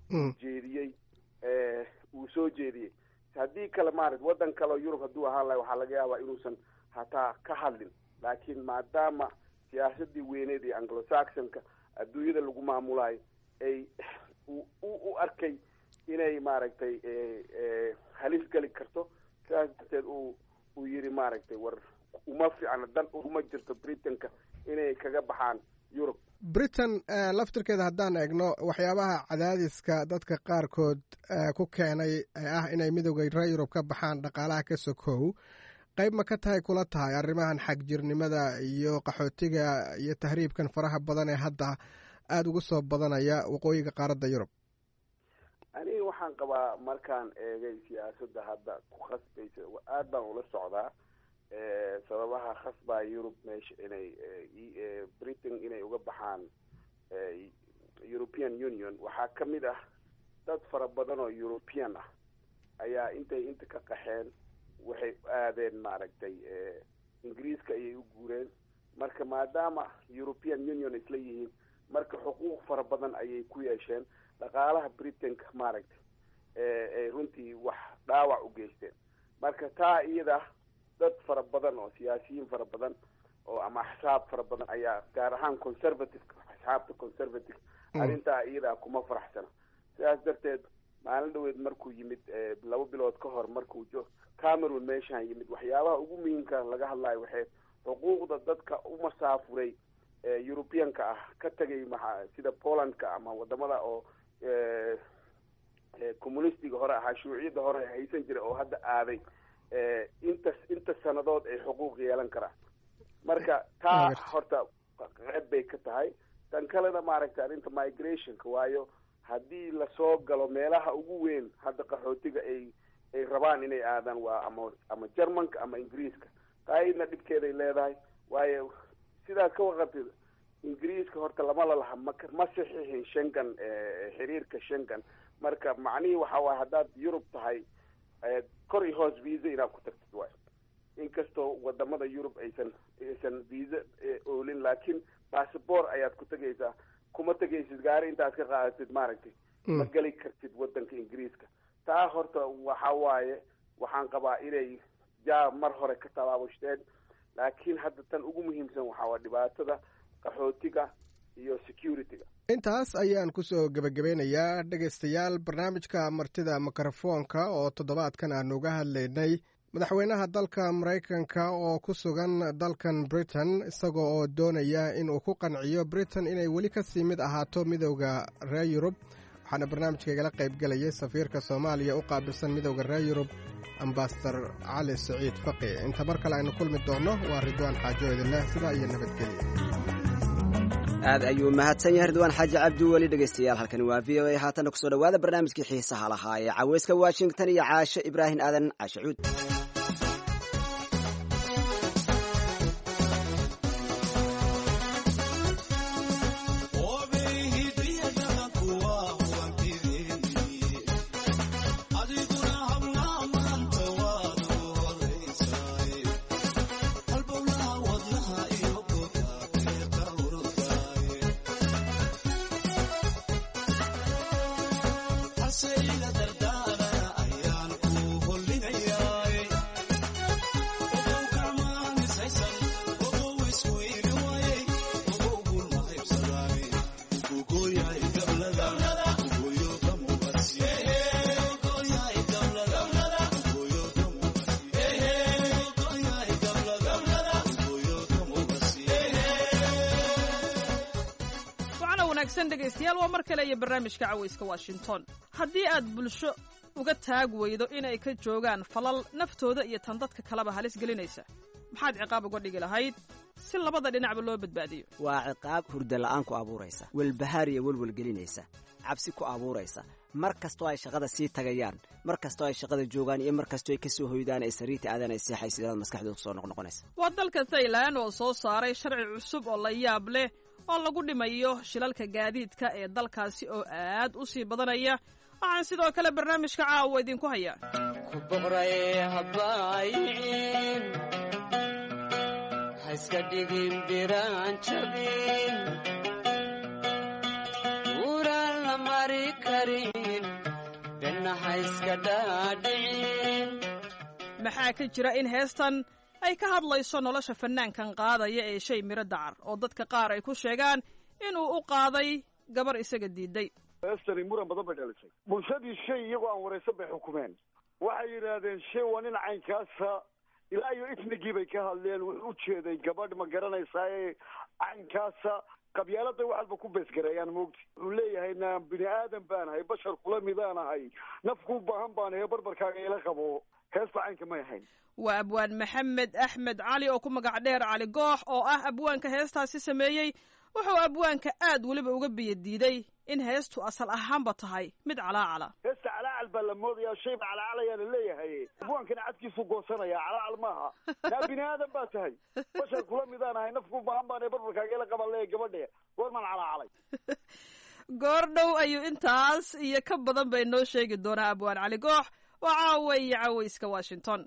Speaker 12: uu soo jeediyey. haddii kale maaragtay wadan kale oo Yurub hadduu ahaan lahay waxaa laga yaabaa inuusan hataa ka hadlin. laakiin maadaama siyaasaddii weyneed ee Anglo-Saxonka adduunyada lagu maamulayo ay u arkay inay maaragtay halis gali karto, sidaas darteed uu yiri maaragtay war uma fiicna dan uma jirto Britain-ka inay kaga baxaan Yurub.
Speaker 11: Britain laftirkeeda haddaan eegno waxyaabaha cadaadiska dadka qaarkood ku keenay ah inay midowga reer Yurub ka baxaan dhaqaalaha ka sokow, qayb ma ka tahay kula tahay arrimahan xagjirnimada iyo qaxootiga iyo tahriibkan faraha badan ee hadda aada ugu soo badanaya waqooyiga qaaradda Yurub?
Speaker 12: aniga waxaan qabaa markaan eegay siyaasadda hadda ku khasbaysa aad baan ula socdaa sababaha khasbaa Yurub meesha inay Britain inay uga baxaan European Union. waxaa ka mid ah dad fara badan oo European ah ayaa inta ka qaxeen waxay aadeen maaragtay Ingiriiska ayay u guureen. marka maadaama European Union isla yihiin marka xuquuq fara badan ayay ku yeesheen. dhaqaalaha Britain maaragtay ay runtii wax dhaawac u geysteen. marka taa iyada dad fara badan oo siyaasiyiin fara badan oo ama axsaab fara badan ayaa gaar ahaan axsaabta conservative arrintaa iyada kuma faraxsana. sidaas darteed maalin dhaweed markuu yimid 2 bilood ka hor markuu Cameroon meeshaan yimid waxyaabaha ugu muhiimka laga hadlayo waxay xuquuqda dadka u masaafuray European-ka ah ka tagay sida Poland-ka ama wadamada oo communistiga hore ahaa, shuuciyada hore haysan jiray oo hadda aaday inta sanadood ay xuquuq yeelan karaan. marka taa horta qayb bay ka tahay. tan kalena maaragtay arrinta migrationka waayo haddii lasoo galo meelaha ugu weyn hadda qaxootiga ay rabaan inay aadaan waa ama Germanka ama Ingiriiska. taayna dhibkeeday leedahay waayo sidaas ka waqtid Ingiriiska horta lama laha ma saxiixin Schengen xiriirka Schengen. marka macnihi waxa waa haddaad Yurub tahay kor iyo hoos visa inaad ku tagtid waayo. inkastoo wadamada Yurub aysan visa oolin laakiin passport ayaad ku tagaysaa. kuma tagaysid gaari intaad ka qaadatid maaragtay ma geli kartid wadanka Ingiriiska. taa horta waxa waaye waxaan qabaa inay mar hore ka tabaabushteen. laakiin hadda tan ugu muhiimsan waxaa waa dhibaatada qaxootiga iyo security-ga.
Speaker 11: intaas ayaan kusoo gebagabeynayaa dhegaystayaal barnaamijka martida mikrofoonka oo toddobaadkan aan uga hadlaynay madaxweynaha dalka Mareykanka oo ku sugan dalkan Britain isagoo oo doonaya inuu ku qanciyo Britain inay weli kasii mid ahaato midowda reer Yurub. waxaana barnaamijka igala qayb galayay safiirka Soomaaliya u qaabilsan midowda reer Yurub Ambassador Cali Saciid Faqi. inta mar kale aynu kulmi doono waa Ridwaan Xaajo idinleh sidaa iyo nabadgelyo.
Speaker 3: aad ayuu mahadsan yahay Ridwaan Xaaji Cabdiweli. dhegaystayaal halkani waa VOA. haatan ku soo dhawaada barnaamijkii xiisaha lahaa ee Caweyska Washington iyo Caashe Ibraahin Aadan Caashe Cuud.
Speaker 1: Say la dardana ayaan ku hollinayaa
Speaker 13: wanaagsan dhegaystayaal waa mar kale iyo barnaamijka cawayska washington haddii aad bulsho uga taag weydo inay ka joogaan falal naftooda iyo tan dadka kaleba halis gelinaysa maxaad ciqaab uga dhigi lahayd si labada dhinacba loo badbaadiyo
Speaker 3: waa ciqaab hurda la'aan ku abuuraysa welbahaar iyo welwel gelinaysa cabsi ku abuuraysa mar kastoo ay shaqada sii tagayaan mar kastoo ay shaqada joogaan iyo mar kastoo ay ka soo hoydaan ay sariirta aadan ay seexaysidaan maskaxdooda ku soo noqnoqonaysa
Speaker 13: waa dalka thailand oo soo saaray sharci cusub oo la yaab leh oo lagu dhimayo shilalka gaadiidka ee dalkaasi oo aad u sii badanaya waxaan sidoo kale barnaamijka caawa idinku hayaa
Speaker 1: ku boqray habaayicin ha iska dhigin biraan jabin uraan la mari karin benna ha iska dhaadhicin
Speaker 13: maxaa ka jira in heestan ay ka hadlayso nolosha fanaankan qaadaya ee shay miro dacar oo dadka qaar ay ku sheegaan inuu u qaaday gabar isaga diiday
Speaker 14: heestani muran badan bay dhalisay bulshadii shay iyagoo aan waraysan bay xukumeen waxay yidhaahdeen shay waa nin caynkaasa ilaa iyo itnigii bay ka hadleen wuxuu u jeeday gabadh ma garanaysaa ee caynkaasa qabyaalada waxalba ku beesgareeyaan moogti wuxuu leeyahay na bini aadan baan ahay bashar kula midaan ahay nafku baahan baan ahay barbarkaaga ila qabo heesta caynka may ahayn
Speaker 13: waa abwaan maxamed axmed cali oo ku magac dheer cali goox oo ah abwaanka heestaasi sameeyey wuxuu abwaanka aad weliba uga biyadiiday in heestu asal ahaanba tahay mid calaacala
Speaker 14: heesta calaacal baa la moodayaa shayba calaacalayaa la leeyahay abwaankana cadkiisu goosanaya calaacal maaha naa bini aadan baa tahay bashar kula midaan ahay nafku baahan baan barbarkaaga ila qaban leeyahay gabadhe goormaan calaacalay
Speaker 13: goor dhow ayuu intaas iyo ka badan bay noo sheegi doonaa abwaan cali goox oo caawa iyo cawayska washington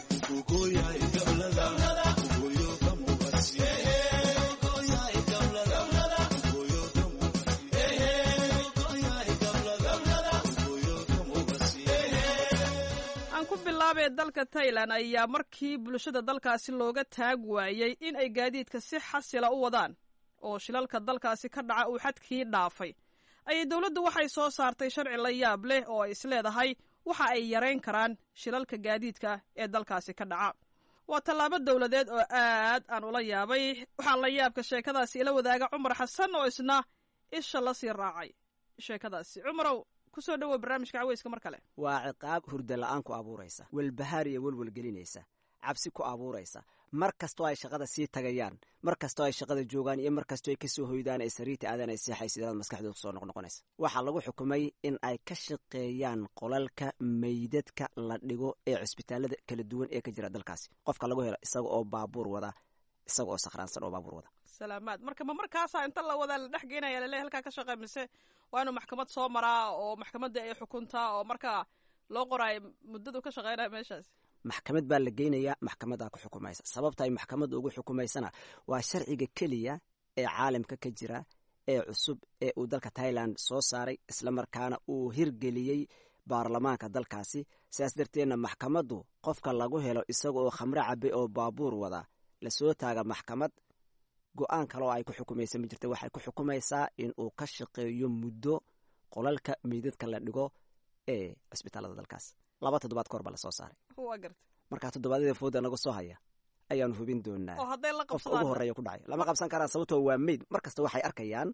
Speaker 13: bilaabee dalka Thailand ayaa markii bulshada dalkaasi looga taag waayay in ay gaadiidka si xasila u wadaan oo shilalka dalkaasi ka dhaca uu xadkii dhaafay ayay dawladdu waxay soo saartay sharci la yaab leh oo ay isleedahay waxa ay yareyn karaan shilalka gaadiidka ee dalkaasi ka dhaca waa tallaabo dawladeed oo aad aan ula yaabay waxaa la yaabka sheekadaasi ila wadaaga Cumar Xasan oo isna isha la sii raacay sheekadaasi Cumarow kusoo dhawo barnaamijka cawayska mar kale
Speaker 3: waa ciqaab hurda la'aan ku abuuraysa welbahaar iyo welwel gelinaysa cabsi ku abuuraysa mar kastoo ay shaqada sii tagayaan mar kastoo ay shaqada joogaan iyo mar kastoo ay ka soo hoydaan ay sariirta aadan ay seexaysidaan maskaxdooda ku soo noqnoqonaysa waxaa lagu xukumay in ay ka shaqeeyaan qolalka meydadka la dhigo ee cisbitaalada kala duwan ee ka jira dalkaasi qofka lagu helo isaga oo baabuur wada isaga oo sakhraansan oo baabuur wada
Speaker 13: salaamaad marka ma markaasaa inta la wadaa la dhex geenaya laleeyahay halkaa ka shaqey mise waa inuu maxkamad soo maraa oo maxkamadda ay xukuntaa oo markaa loo qoraayo muddadu ka shaqeynaya meeshaas
Speaker 3: maxkamad baa la geynayaa maxkamaddaa ku xukumaysa sababta ay maxkamadda ugu xukumaysana waa sharciga keliya ee caalamka ka jira ee cusub ee uu dalka Thailand soo saaray isla markaana uu hirgeliyey baarlamaanka dalkaasi sidaas darteedna maxkamaddu qofka lagu helo isaga oo khamre cabe oo baabuur wada la soo taaga maxkamad go'aan kale oo ay ku xukumaysa ma jirta waxay ku xukumaysaa in uu ka shaqeeyo muddo qolalka meydadka la dhigo ee cisbitaalada dalkaas 2 toddobaad ka hor baa la soo saaray
Speaker 13: waa gartay
Speaker 3: marka toddobaadada fooda naga soo haya ayaanu hubin doonaa
Speaker 13: oo hadday la
Speaker 3: qabsadaan ugu horeeya ku dhacay lama qabsan karaan sababtoo waa meyd markasta waxay arkayaan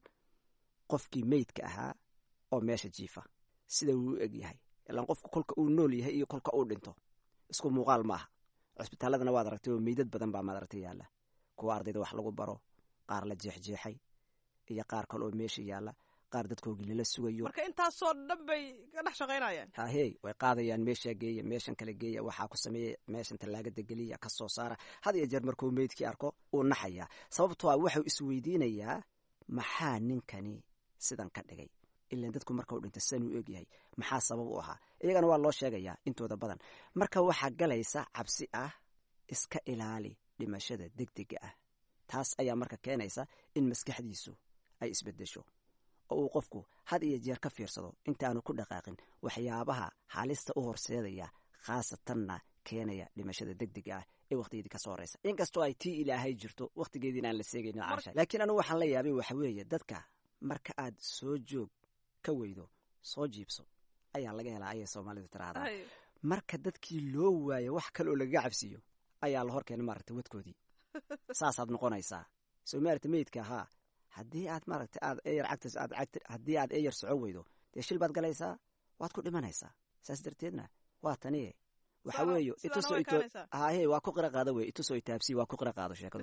Speaker 3: qofkii meydka ahaa oo meesha jiifa sida uu eg yahay ilaa qofku kolka uu nool yahay iyo kolka uu dhinto isku muuqaal maaha cisbitaaladana waad aragtay oo meydad badan baa maaragtay yaala kuwa ardayda wax lagu baro qaar la jeexjeexay iyo qaar kale oo meesha yaala qaar dadkoogii lala sugayo
Speaker 13: marka intaasoo dhan bay ka dhex shaqaynayaan
Speaker 3: hahey way qaadayaan meesha geeya meeshan kale geeya waxaa ku sameeya meeshan talaagada geliya ka soo saara had iyo jeer markuu meydkii arko uu naxayaa sababtoo ah wuxuu isweydiinayaa maxaa ninkani sidan ka dhigay ilaan dadku marka uu dhinto san uu eg yahay maxaa sabab u ahaa iyagana waa loo sheegayaa intooda badan marka waxaa galaysa cabsi ah iska ilaali dhimashada degdega ah taas ayaa marka keenaysa in maskaxdiisu ay isbedesho oo uu qofku had iyo jeer ka fiirsado intaanu ku dhaqaaqin waxyaabaha halista u horseedaya khaasatanna keenaya dhimashada degdega ah ee waqtigeedii ka soo horeysa inkastoo ay tii ilaahay jirto waqtigeediina aan la seegaynin caasha laakiin anigu waxaan la yaabay waxa weeye dadka marka aad soo joog ka weydo soo jiibso ayaa laga helaa ayay soomaalidu tiraahdaa marka dadkii loo waayo wax kale oo lagaga cabsiyo ayaa la hor keenay maaragtay wadkoodii saasaad noqonaysaa soo maaragtay meydka ahaa haddii aad maaragtay aad eyar cagtas aad cagti haddii aad eyar soco weydo dee shil baad galaysaa waad ku dhimanaysaa saas darteedna waa taniye waxa weeyo haye waa ku qira qaado wey itusoo itaabsi waa ku qira qaado sheekadu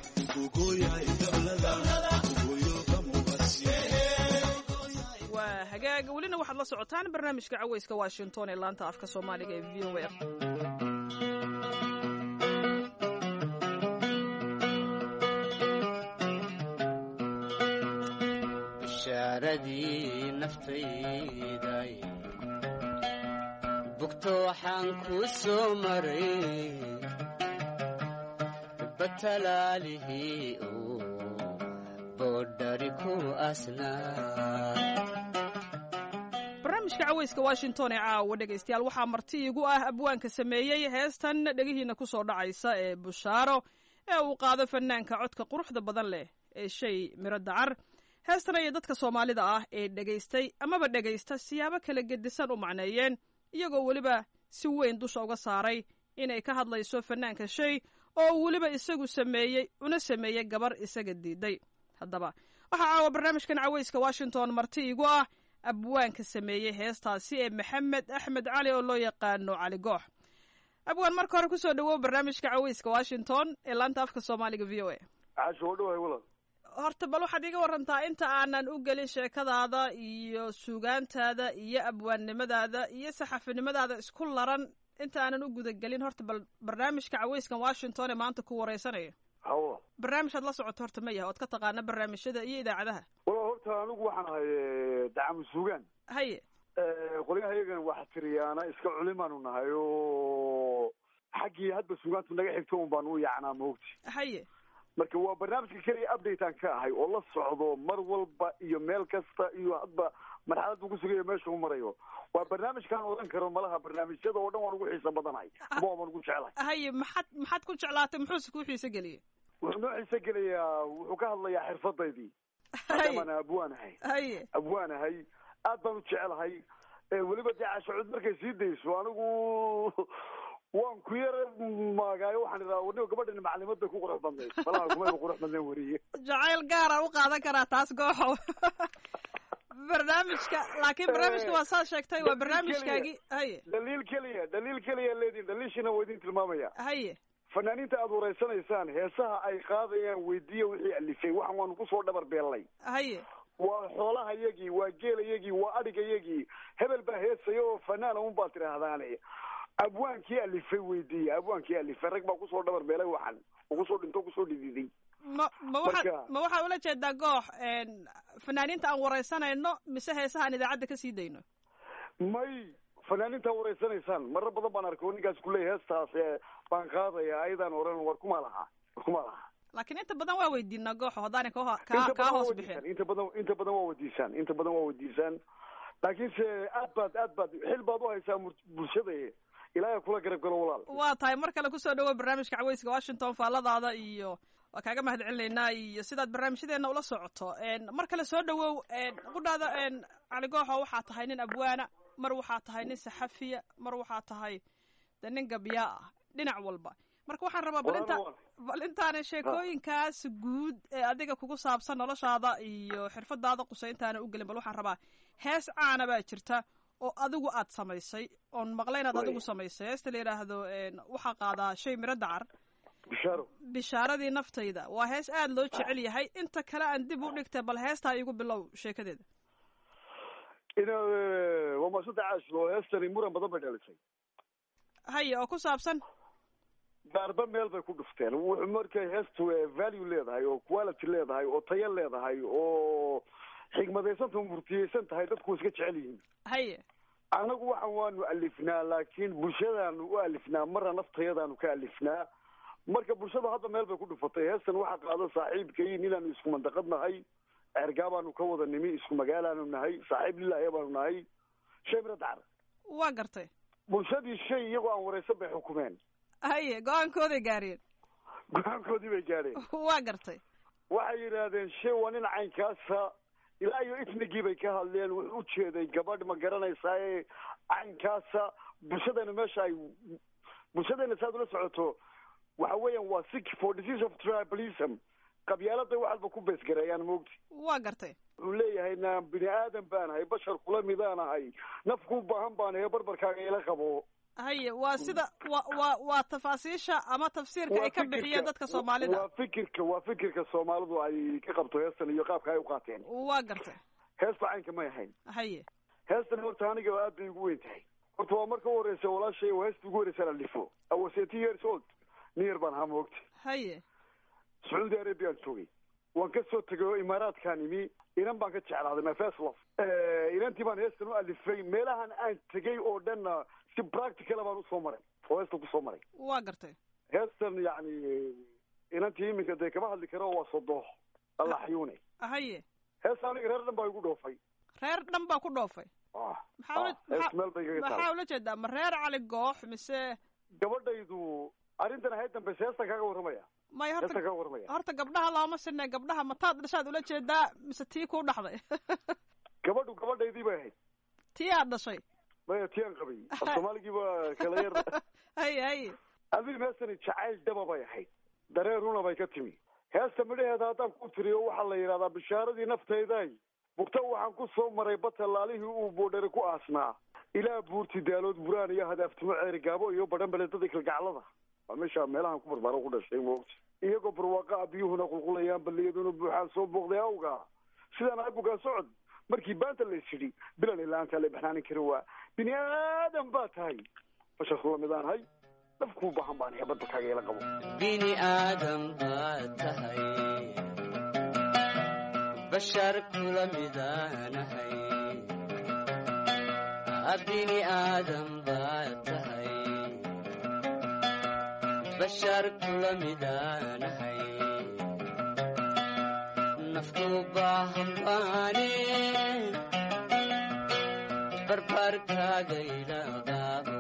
Speaker 13: waa hagaag welina waxaad la socotaan barnaamijka caweyska washington ee laanta afka soomaaliga ee v o a
Speaker 1: bishaaradii naftayday bugto waxaan ku soo maray batalaalihii uu boodhari ku asnaa
Speaker 13: barnaamijka caweyska washington ee caawa dhegaystayaal waxaa marti igu ah abwaanka sameeyey heestan dhegihiina ku soo dhacaysa ee bushaaro ee uu qaado fanaanka codka quruxda badan leh ee shay miro dacar heestan ayay dadka soomaalida ah ee dhegaystay amaba dhegaysta siyaabo kala gedisan u macneeyeen iyagoo weliba si weyn dusha uga saaray inay ka hadlayso fanaanka shay oo weliba isagu sameeyey una sameeyey gabar isaga diiday haddaba waxaa caawa barnaamijkan caweyska washington marti igu ah abwaanka sameeyey heestaasi ee maxamed axmed cali oo loo yaqaano cali goox abwaan marka hore kusoo dhawow barnaamijka caweyska washington ee laanta afka soomaaliga v o a
Speaker 14: casho dhawahay walaal
Speaker 13: horta bal waxaad iga warantaa inta aanan u gelin sheekadaada iyo suugaantaada iyo abwaannimadaada iyo saxafinimadaada isku laran inta aanan u gudagelin horta bal barnaamijka caweyskan washington ee maanta ku wareysanaya
Speaker 14: hawa
Speaker 13: barnaamij aad la socoto horta ma yaha ood ka taqaana barnaamijyada iyo idaacadaha
Speaker 14: walaal horta anigu waxaan ahay dacamu suugaan
Speaker 13: haye
Speaker 14: qolyahayagan wax tiriyaana iska culimaanu nahay oo xaggii hadba suugaantu naga xigto un baan u yaacnaa maogti
Speaker 13: haye
Speaker 14: marka waa barnaamijka keliya updatean ka ahay oo la socdo mar walba iyo meel kasta iyo hadba marxaladdu ku sugayo meesha u marayo waa barnaamijkaan odan karo malaha barnaamijyada oo dhan waan ugu xiisa badanahay ama waan ugu jeclahay
Speaker 13: haye maxaad ku jeclaatay muxuuse kuu xiise geliyey
Speaker 14: wuxuu noo xiise gelayaa wuxuu ka hadlayaa xirfadaydii maadaamana abwaanahay
Speaker 13: haye
Speaker 14: abwaanahay aad baan u jecelahay weliba dee cashucud markay sii dayso anigu waan ku yar maagaayo waxaan idhaha warniba gabadhani macalimadda ku qurux badnayd malaha kumayba qurux badnayn weriye
Speaker 13: jacayl gaara u qaadan karaa taas gooxow barnaamijka laakiin barnaamijka waa saad sheegtay waa barnaamijkaagii haye
Speaker 14: daliil keliya leediin daliishina waa idin tilmaamaya
Speaker 13: haye
Speaker 14: fanaaniinta aad wareysanaysaan heesaha ay qaadayaan weydiiya wixii alifay waxan waanu kusoo dhabar beellay
Speaker 13: haye
Speaker 14: waa xoolahayagii waa geelayagii waa adhigayagii hebel baa heesaya oo fanaana un baad tidhaahdaane abwaankii alifay weydiiya abwaankii alifay rag baa kusoo dhabar beelay waxan oo kusoo dhinto kusoo dhididay
Speaker 13: ma waxaad ula jeedaa goox fanaaniinta aan wareysanayno mise heesaha aan idaacadda ka sii dayno
Speaker 14: may fanaaniinta wareysanaysaan marar badan baan arkay oo ninkaas kuleeya heestaas baan qaadaya ayadaan oran war kuma laha
Speaker 13: laakiin inta badan waa weydiinaa gooxo haddaana kaa hoos bixin
Speaker 14: inta badan waa weydiisaan laakiinse aad baad xil baad u haysaa bulshada ilaahay kula garab galo walaal
Speaker 13: waa tahay mar kale kusoo dhawow barnaamijka caweyska washington faalladaada iyo waa kaaga mahad celinaynaa iyo sidaad barnaamijyadeena ula socoto mar kale soo dhawow qudhaada cali gooxo waxaa tahay nin abwaana mar waxaa tahay nin saxafiya mar waxaa tahay de nin gabyaa ah dhinac walba marka waxaan rabaa bal intaana sheekooyinkaas guud ee adiga kugu saabsan noloshaada iyo xirfadaada qusayntaana u gelin bal waxaan rabaa hees caana baa jirta oo adigu aad samaysay oon maqlay inaad adigu samaysay heesta la yidhaahdo waxaa qaadaa shay miro dacar bishaaradii naftayda waa hees aad loo jecel yahay inta kale aan dib u dhigtay bal heestaa igu bilow sheekadeeda
Speaker 14: waa maasanta caashiro heestani muran badan bay dhalisay
Speaker 13: haye oo ku saabsan
Speaker 14: daarba meel bay ku dhufteen wuxuu markay heestu value leedahay oo quality leedahay oo tayo leedahay oo xigmadaysanta murtiyeysan tahay dadku iska jecel yihiin
Speaker 13: haye
Speaker 14: anagu waxan waanu alifnaa laakiin bulshadaanu u alifnaa marna naftayadaanu ka alifnaa marka bulshada hadda meel bay ku dhufatay heestan waxaa qaado saaxiibkay inaanu isku mandaqad nahay ceergaabaanu ka wada nimi isku magaalaanu nahay saaxiib lilaahi baanu nahay shay miro dacar
Speaker 13: waa gartay
Speaker 14: bulshadii shay iyagoo aan wareysan bay xukumeen
Speaker 13: haye go-aankooday gaareen
Speaker 14: go-aankoodii bay gaadheen
Speaker 13: waa gartay
Speaker 14: waxay yidhaahdeen shay waa nin caynkaasa ilaa iyo itnigii bay ka hadleen wuxuu u jeeday gabadh ma garanaysaa caynkaasa bulshadeena meesha ay bulshadeena saad ula socoto waxa weeyaan waa sick for disease of tribalism qabyaalada waxalba ku beesgareeyaan moogti
Speaker 13: waa gartay
Speaker 14: wuxuu leeyahay na bini aadan baan ahay bashar kula midaan ahay nafku baahan baan ahay barbarkaaga ila qabo
Speaker 13: haye waa sida waa tafaasiisha ama tafsiirka ay ka bixiyeen dadka soomaalida
Speaker 14: waa fikirka soomaalidu ay ka qabto heestan iyo qaabka ay u qaateen
Speaker 13: waa gartay
Speaker 14: heesta caynka may ahayn
Speaker 13: haye
Speaker 14: heestan horta aniga aad bay ugu weyn tahay horta waa marka u horeysa walaashay waa heesta ugu horeysa la dhifo I was 18 years old near baan ahaa moogti
Speaker 13: haye
Speaker 14: Saudi Arabia joogay waan ka soo tagay oo imaaraadkan imi inan baan ka jeclaaday my first love inantii baan heestan u alifay meelahan aan tegay oo dhan si practical baan u soo maray oo heesta ku soo maray
Speaker 13: waa gartay
Speaker 14: heestan yani inantii iminka dee kama hadli karo waa sodo Allah xayuune
Speaker 13: haye
Speaker 14: heestan aniga reer dhan baa igu dhoofay
Speaker 13: reer dhan baa ku dhoofay maxaa ula jeedaa ma reer cali goox mise
Speaker 14: gabadhaydu arrintan ahayd dambe heestan kaaga warramaya
Speaker 13: maya horta gabdhaha looma sinay gabdhaha mataad dhashaad ula jeedaa mise tii kuu dhaxday
Speaker 14: gabadhaydii bay ahayd
Speaker 13: tii aad dhashay
Speaker 14: maya tii aan qabay soomaaligii baa kala yar
Speaker 13: haye
Speaker 14: adil meesani jacayl dhaba bay ahayd dareeruna bay ka timi heesta midhaheeda haddaan ku tiriyo waxaa la yidhahdaa bishaaradii naftayday bugta waxaan ku soo maray batalaalihii uu boodhere ku aasnaa ilaa buurti daalood buraan iyo hadaaftimo ceeri gaabo iyo badhan beledada kalgaclada waa meesha meelahan ku barbaaro ku dhashay moogta iyagoo barwaaqa biyuhuna qulqulayaan balliyaduna buuxaan soo booqday awga sidaan ahay bugaan socod markii baanta la isidhi bilan ilaanta la baxnaanin karin waa bini aadan baa tahay bashar kula midaan hay nafkuu baahan baan ahay barbarkaaga ila qabo
Speaker 1: bini aadan baa tahay bashar kula midaanahay bini aadan baa tahay bashar kula midaanahay nafku baahan baane barbarkaaga ila qabo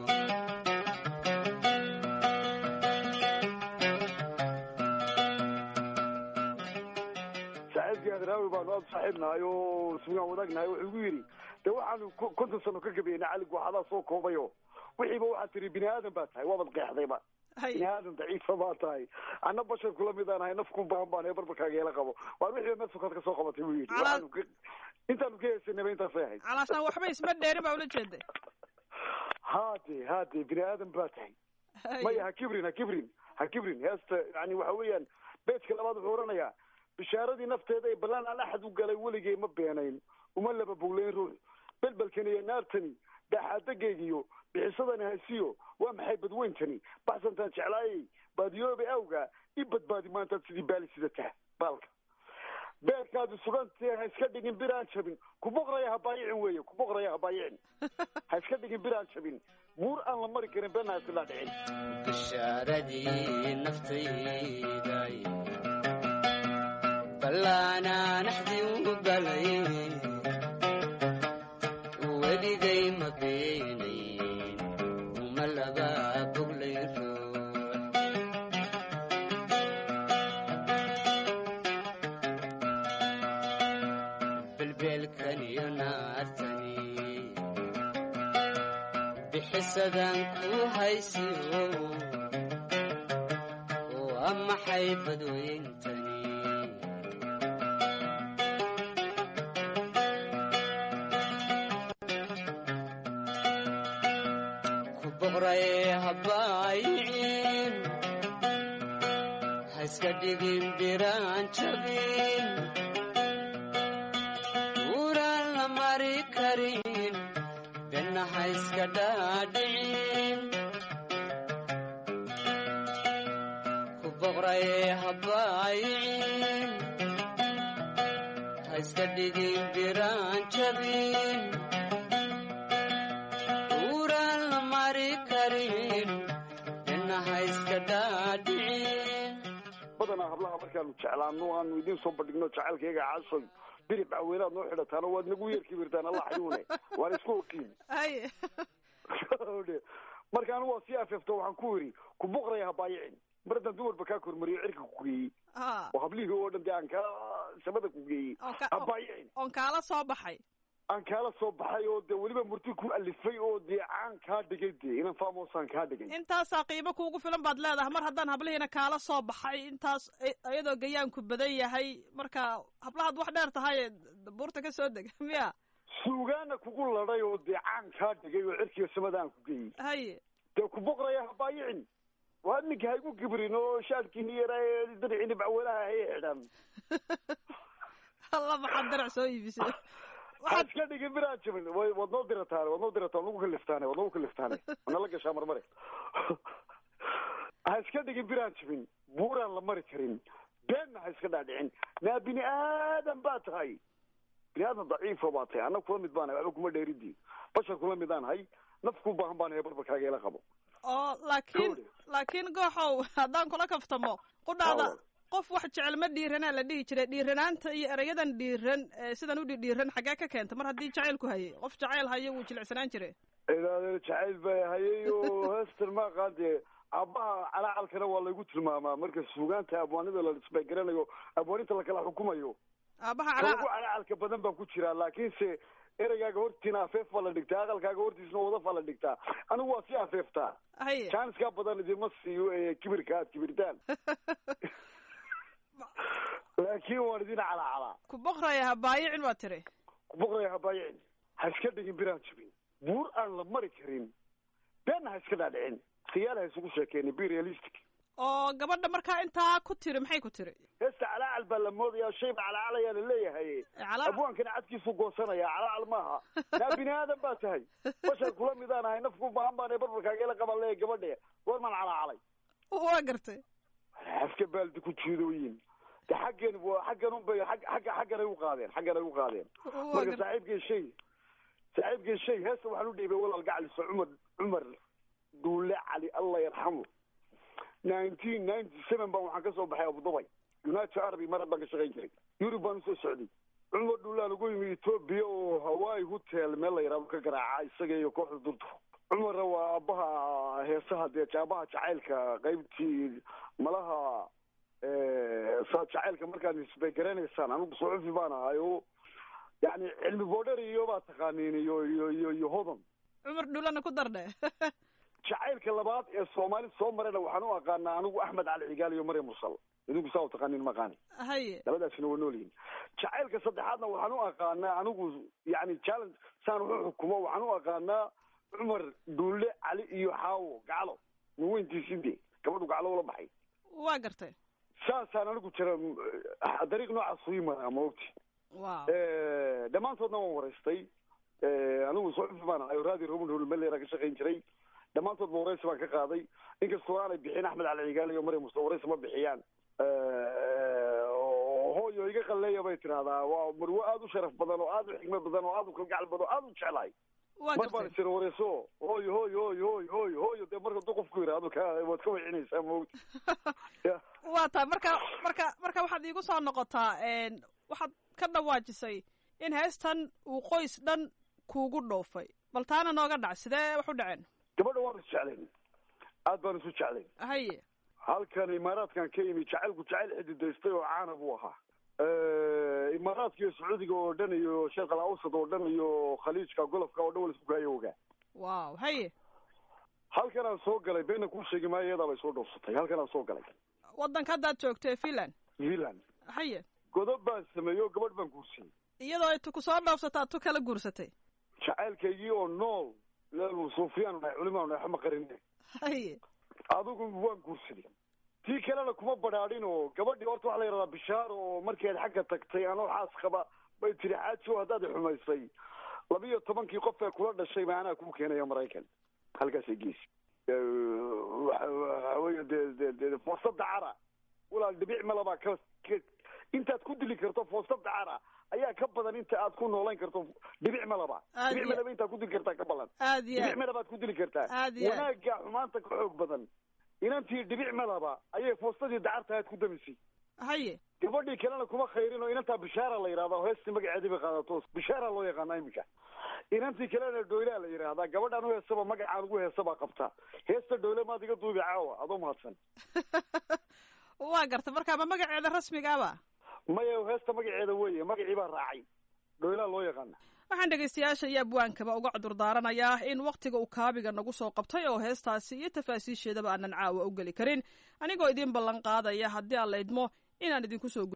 Speaker 14: raawi baanu aad saaxiibnahay oo sugaan wadaagnahay wuxuu igu yidhi dee waxaanu konton sano ka gabeynay cali gooxadaa soo koobayo wixiiba waxaad tiri bini aadan baa tahay waabad qeexdayba bini aadan daciifa baa tahay anna bashar kula midaan ahay nafku baahan baan barbarkaaga ila qabo waa wixiiba meel sokaad ka soo qabatay buu yidhi intaanu ka heesanaba intaasay ahayd
Speaker 13: calaashaan waxba isma dheeri baa ula jeeday
Speaker 14: hade bini aadan baa tahay maya ha kibrin heesta yani waxa weeyaan beedka labaad wuxuu oranayaa bishaaradii nafteeda ee ballaan aan axad u galay weligay ma beenayn uma laba boglayn ruux belbelkani iyo naartani daaxaadagaygiyo bixisadani haysiyo waa maxay badweyntani baxsantaan jeclaayay baadiyoobe awga i badbaadi maantaad sidii baali sidata baalka beerkaadu sugantee ha iska dhigin bir aan jabin ku boqraya ha baayicin weeye ku boqraya ha baayicin ha iska dhigin bir aan jabin buur aan la mari karin beenna islaa dhicin
Speaker 1: bishaaradii naftayday ballaanaan axdi u galay weligay ma beenayn uma laba boglay ruux belbelkan iyo naartani bixisadan ku haysiyo waa maxay badweyntani habaayicin ha iska dhigin biraan jabin uraan la mari karin benna ha iska dhaadhicin ku boqraye habaayicin ha iska dhigin biraan jabin
Speaker 14: badanaa hablaha markaanu jeclaano aanu idiin soo bandhigno jacaylkayga caasoy birib caweelaad noo xidhataano waad nagu yeerki birtaan alla xayuune waan isku okiin marka anu waa sii afeefto waxaan ku yidhi ku boqraya ha baayicin mar haddaan dumarba kaa kormariyo cirka ku geeyey oo hablihii oo dhan dee aan kaa samada ku geeyey ha baayicin
Speaker 13: oon kaala soo baxay
Speaker 14: aan kaala soo baxay oo dee weliba murti ku alifay oo dee caan kaa dhigay dee inan faamosaan kaa dhigay
Speaker 13: intaasaa qiimo kuugu filan baad leedahay mar haddaan hablihiina kaala soo baxay intaas iyadoo gayaanku badan yahay marka hablahaad wax dheer tahay buurta ka soo deg miya
Speaker 14: suugaana kugu ladhay oo dee caan kaa dhigay oo cirkiga samada aan ku geeyey
Speaker 13: haye
Speaker 14: dee ku boqraya habaayicin waa ninka haygu gibrin oo shaadkiini yaraa dircini bacwalaha hay xidhan
Speaker 13: alla maxaad darac soo iibisay
Speaker 14: waxaad iska dhigin biraan jabin waad noo dirataane nagu kaliftaane waad nagu kaliftaane wana la gashaa marmare ha iska dhigin biraan jabin buuraan la mari karin beenna ha iska dhaadhicin naa bini aadan baa tahay bini aadan daciifa baa tahay anna kula mid baan waxba kuma dheeridii bashar kula mid aan hay naf ku baahan baan barbarkaaga ila qabo
Speaker 13: oo laakiin gooxow haddaan kula kaftamo qudhaada qof wax jecel ma dhiiranaa la dhihi jiray dhiiranaanta iyo erayadan dhiiran sidan u dhiiran xaggee ka keenta mar haddii jacaylku hayay qof jacayl hayo wuu jilicsanaan jiray
Speaker 14: idaadeer jacayl baa hayay oo heestan ma aqaante aabbaha calaacalkana waa laygu tilmaamaa marka suugaanta abwaanida la isbaygaranayo abwaaninta lakala xukumayo
Speaker 13: aabaha
Speaker 14: calacalka badan baa ku jira laakiinse ereygaaga hortiina afeef baa la dhigtaa aqalkaaga hortiisna wadaf baa la dhigtaa anigu waa si afeeftaa jaaniskaa badan idinma siiyo kibirka aad kibirtaan laakiin waan idin calacalaa
Speaker 13: ku boqraya habaayicin waa tiri
Speaker 14: ku boqraya habaayicin ha iska dhigin biraan jabin buur aan la mari karin beenna ha iska dhaadhicin khiyaal ha isugu sheekeenay be realistic
Speaker 13: oo gabadha markaa intaa ku tiri maxay ku tiri
Speaker 14: heesta calaacal baa la moodayaa shayba calacalayaa la leeyahay abwaankana cadkiisu goosanaya calaacal maaha naa bini aadan baa tahay bashar kula midaan ahay nafku baahan baan barbarkaageela qaban leeyahay gabadhe goormaan calacalay
Speaker 13: waa gartay
Speaker 14: afka baaldi ku jiidooyin de xaggan unbay xagganay u qaadeen marka saaxiibkay shay heesta waxaan u dhiibay walaal gacaliso cumar duule cali allah yarxamu 1997 baan waxaan ka soo baxay abudabay united arabi marad baan ka shaqayn jiray yurub baan usoo socday cumar dhuulaan ugu yimi etoobiya oo hawaii hotel meel la yaraado ka garaaca isaga iyo kooxda durdu cumarna waa aabbaha heesaha dee aabaha jacaylka qaybtii malaha jacaylka markaad isbay garanaysaan anigu suxufi baan ahay oo yani cilmi boodhar iyo baa taqaaniin iyo hodan
Speaker 13: cumar dhuulana ku dardhe
Speaker 14: jacaylka labaad ee soomaali soo marayna waxaan u aqaanaa anigu axmed cali cigaal iyo maryam mursal idinku saa u taqaaniin ma aqaani
Speaker 13: haye
Speaker 14: labadaasina waa nool yihin jacaylka saddexaadna waxaan u aqaanaa anigu yani challenge saan wuxu xukumo waxaan u aqaanaa cumar duule cali iyo xaawo gaclo min weyntiisinde gabadhu gaclo ula baxay
Speaker 13: waa gartay
Speaker 14: saasaan anigu jira dariiq noocaas ii maraa ma ogti dhammaantoodna waan waraystay anigu suxufi baan ahay raadi roman holmeleera ka shaqayn jiray dhammaantoodba waraysi baan ka qaaday inkastoo aanay bixin axmed cali cigaal iyo maryam mursal waraysi ma bixiyaan hooyo iga qalleeya bay tidahdaa waa marwo aada u sharaf badan oo aada u xigmad badan oo aada u kalgacal badan oo aada u jeclahay mar baan isira wareyso hooyo dee marka duu qofku yidhaahdo waad ka wacinaysaa maogti
Speaker 13: waa tahay marka waxaad iigu soo noqotaa waxaad ka dhawaajisay in heestan uu qoys dhan kuugu dhoofay bal taana nooga dhac sidee wax u dhaceen
Speaker 14: gabadha waan is jeclayn aad baan isu jeclayn
Speaker 13: haye
Speaker 14: halkan imaaraadkan ka yimi jacaylku jacayl xididaystay oo caana buu ahaa imaaraadka iyo sacuudiga oo dhan iyo sheekh al awsad oo dhan iyo khaliijka golofka oo dhan wala isku kaayo ogaa
Speaker 13: wow haye
Speaker 14: halkan aan soo galay beena kuu sheegi maayo iyadaa bay soo dhoofsatay halkan aan soo galay
Speaker 13: waddanka haddaad joogtay finland haye
Speaker 14: godob baan sameeyey oo gabadh baan guursaday
Speaker 13: iyadoo ay ku soo dhoofsataa tu kala guursatay
Speaker 14: jacaylkaygii oo nool leelu suufiyaan nahay culimaan nahay xama qarine
Speaker 13: haye
Speaker 14: adigu waan guursaday tii kalena kuma badhaadhin oo gabadhii horta waxa la yidhahdaa bishaar oo markeed xagga tagtay anoo xaas qaba bay tiri xaajo haddaad xumaysay 12 qof ee kula dhashay ma anaa kuu keenaya maraykan halkaasay geesi waxawey de foosada cara walaal dhibic malabaa ka intaad ku dili karto foosada cara ayaa ka badan inta aad ku noolayn karto dhibic malaba intaad ku dili kartaa ka badan dhibic malabaad ku dili kartaa wanaaga xumaanta ka xoog badan inantii dhibic malaba ayay foostadii dacarta aad ku damisay
Speaker 13: haye
Speaker 14: gabadhii kalena kuma khayrin oo inantaa bishaara la yidhahdaa heestii magaceedii bay qaadato bishaara loo yaqaana iminka inantii kalena dhoylaa la yidhaahdaa gabadhaan u heesaba magacaan ugu heesabaa qabtaa heesta dhoyle maad iga duubi caawa adoo mahadsan
Speaker 13: waa garta markaa ma magaceeda rasmigaaba
Speaker 14: maya heesta magaceeda weye magacii baa raacay dhoylaa loo yaqaana
Speaker 13: waxaan dhegaystayaasha iyo abwaankaba uga cudurdaaranayaa in wakhtiga uu kaabiga nagu soo qabtay oo heestaasi iyo tafaasiisheedaba aanan caawa u geli karin anigoo idiin ballan qaadaya haddii aan la idmo inaan idinku soo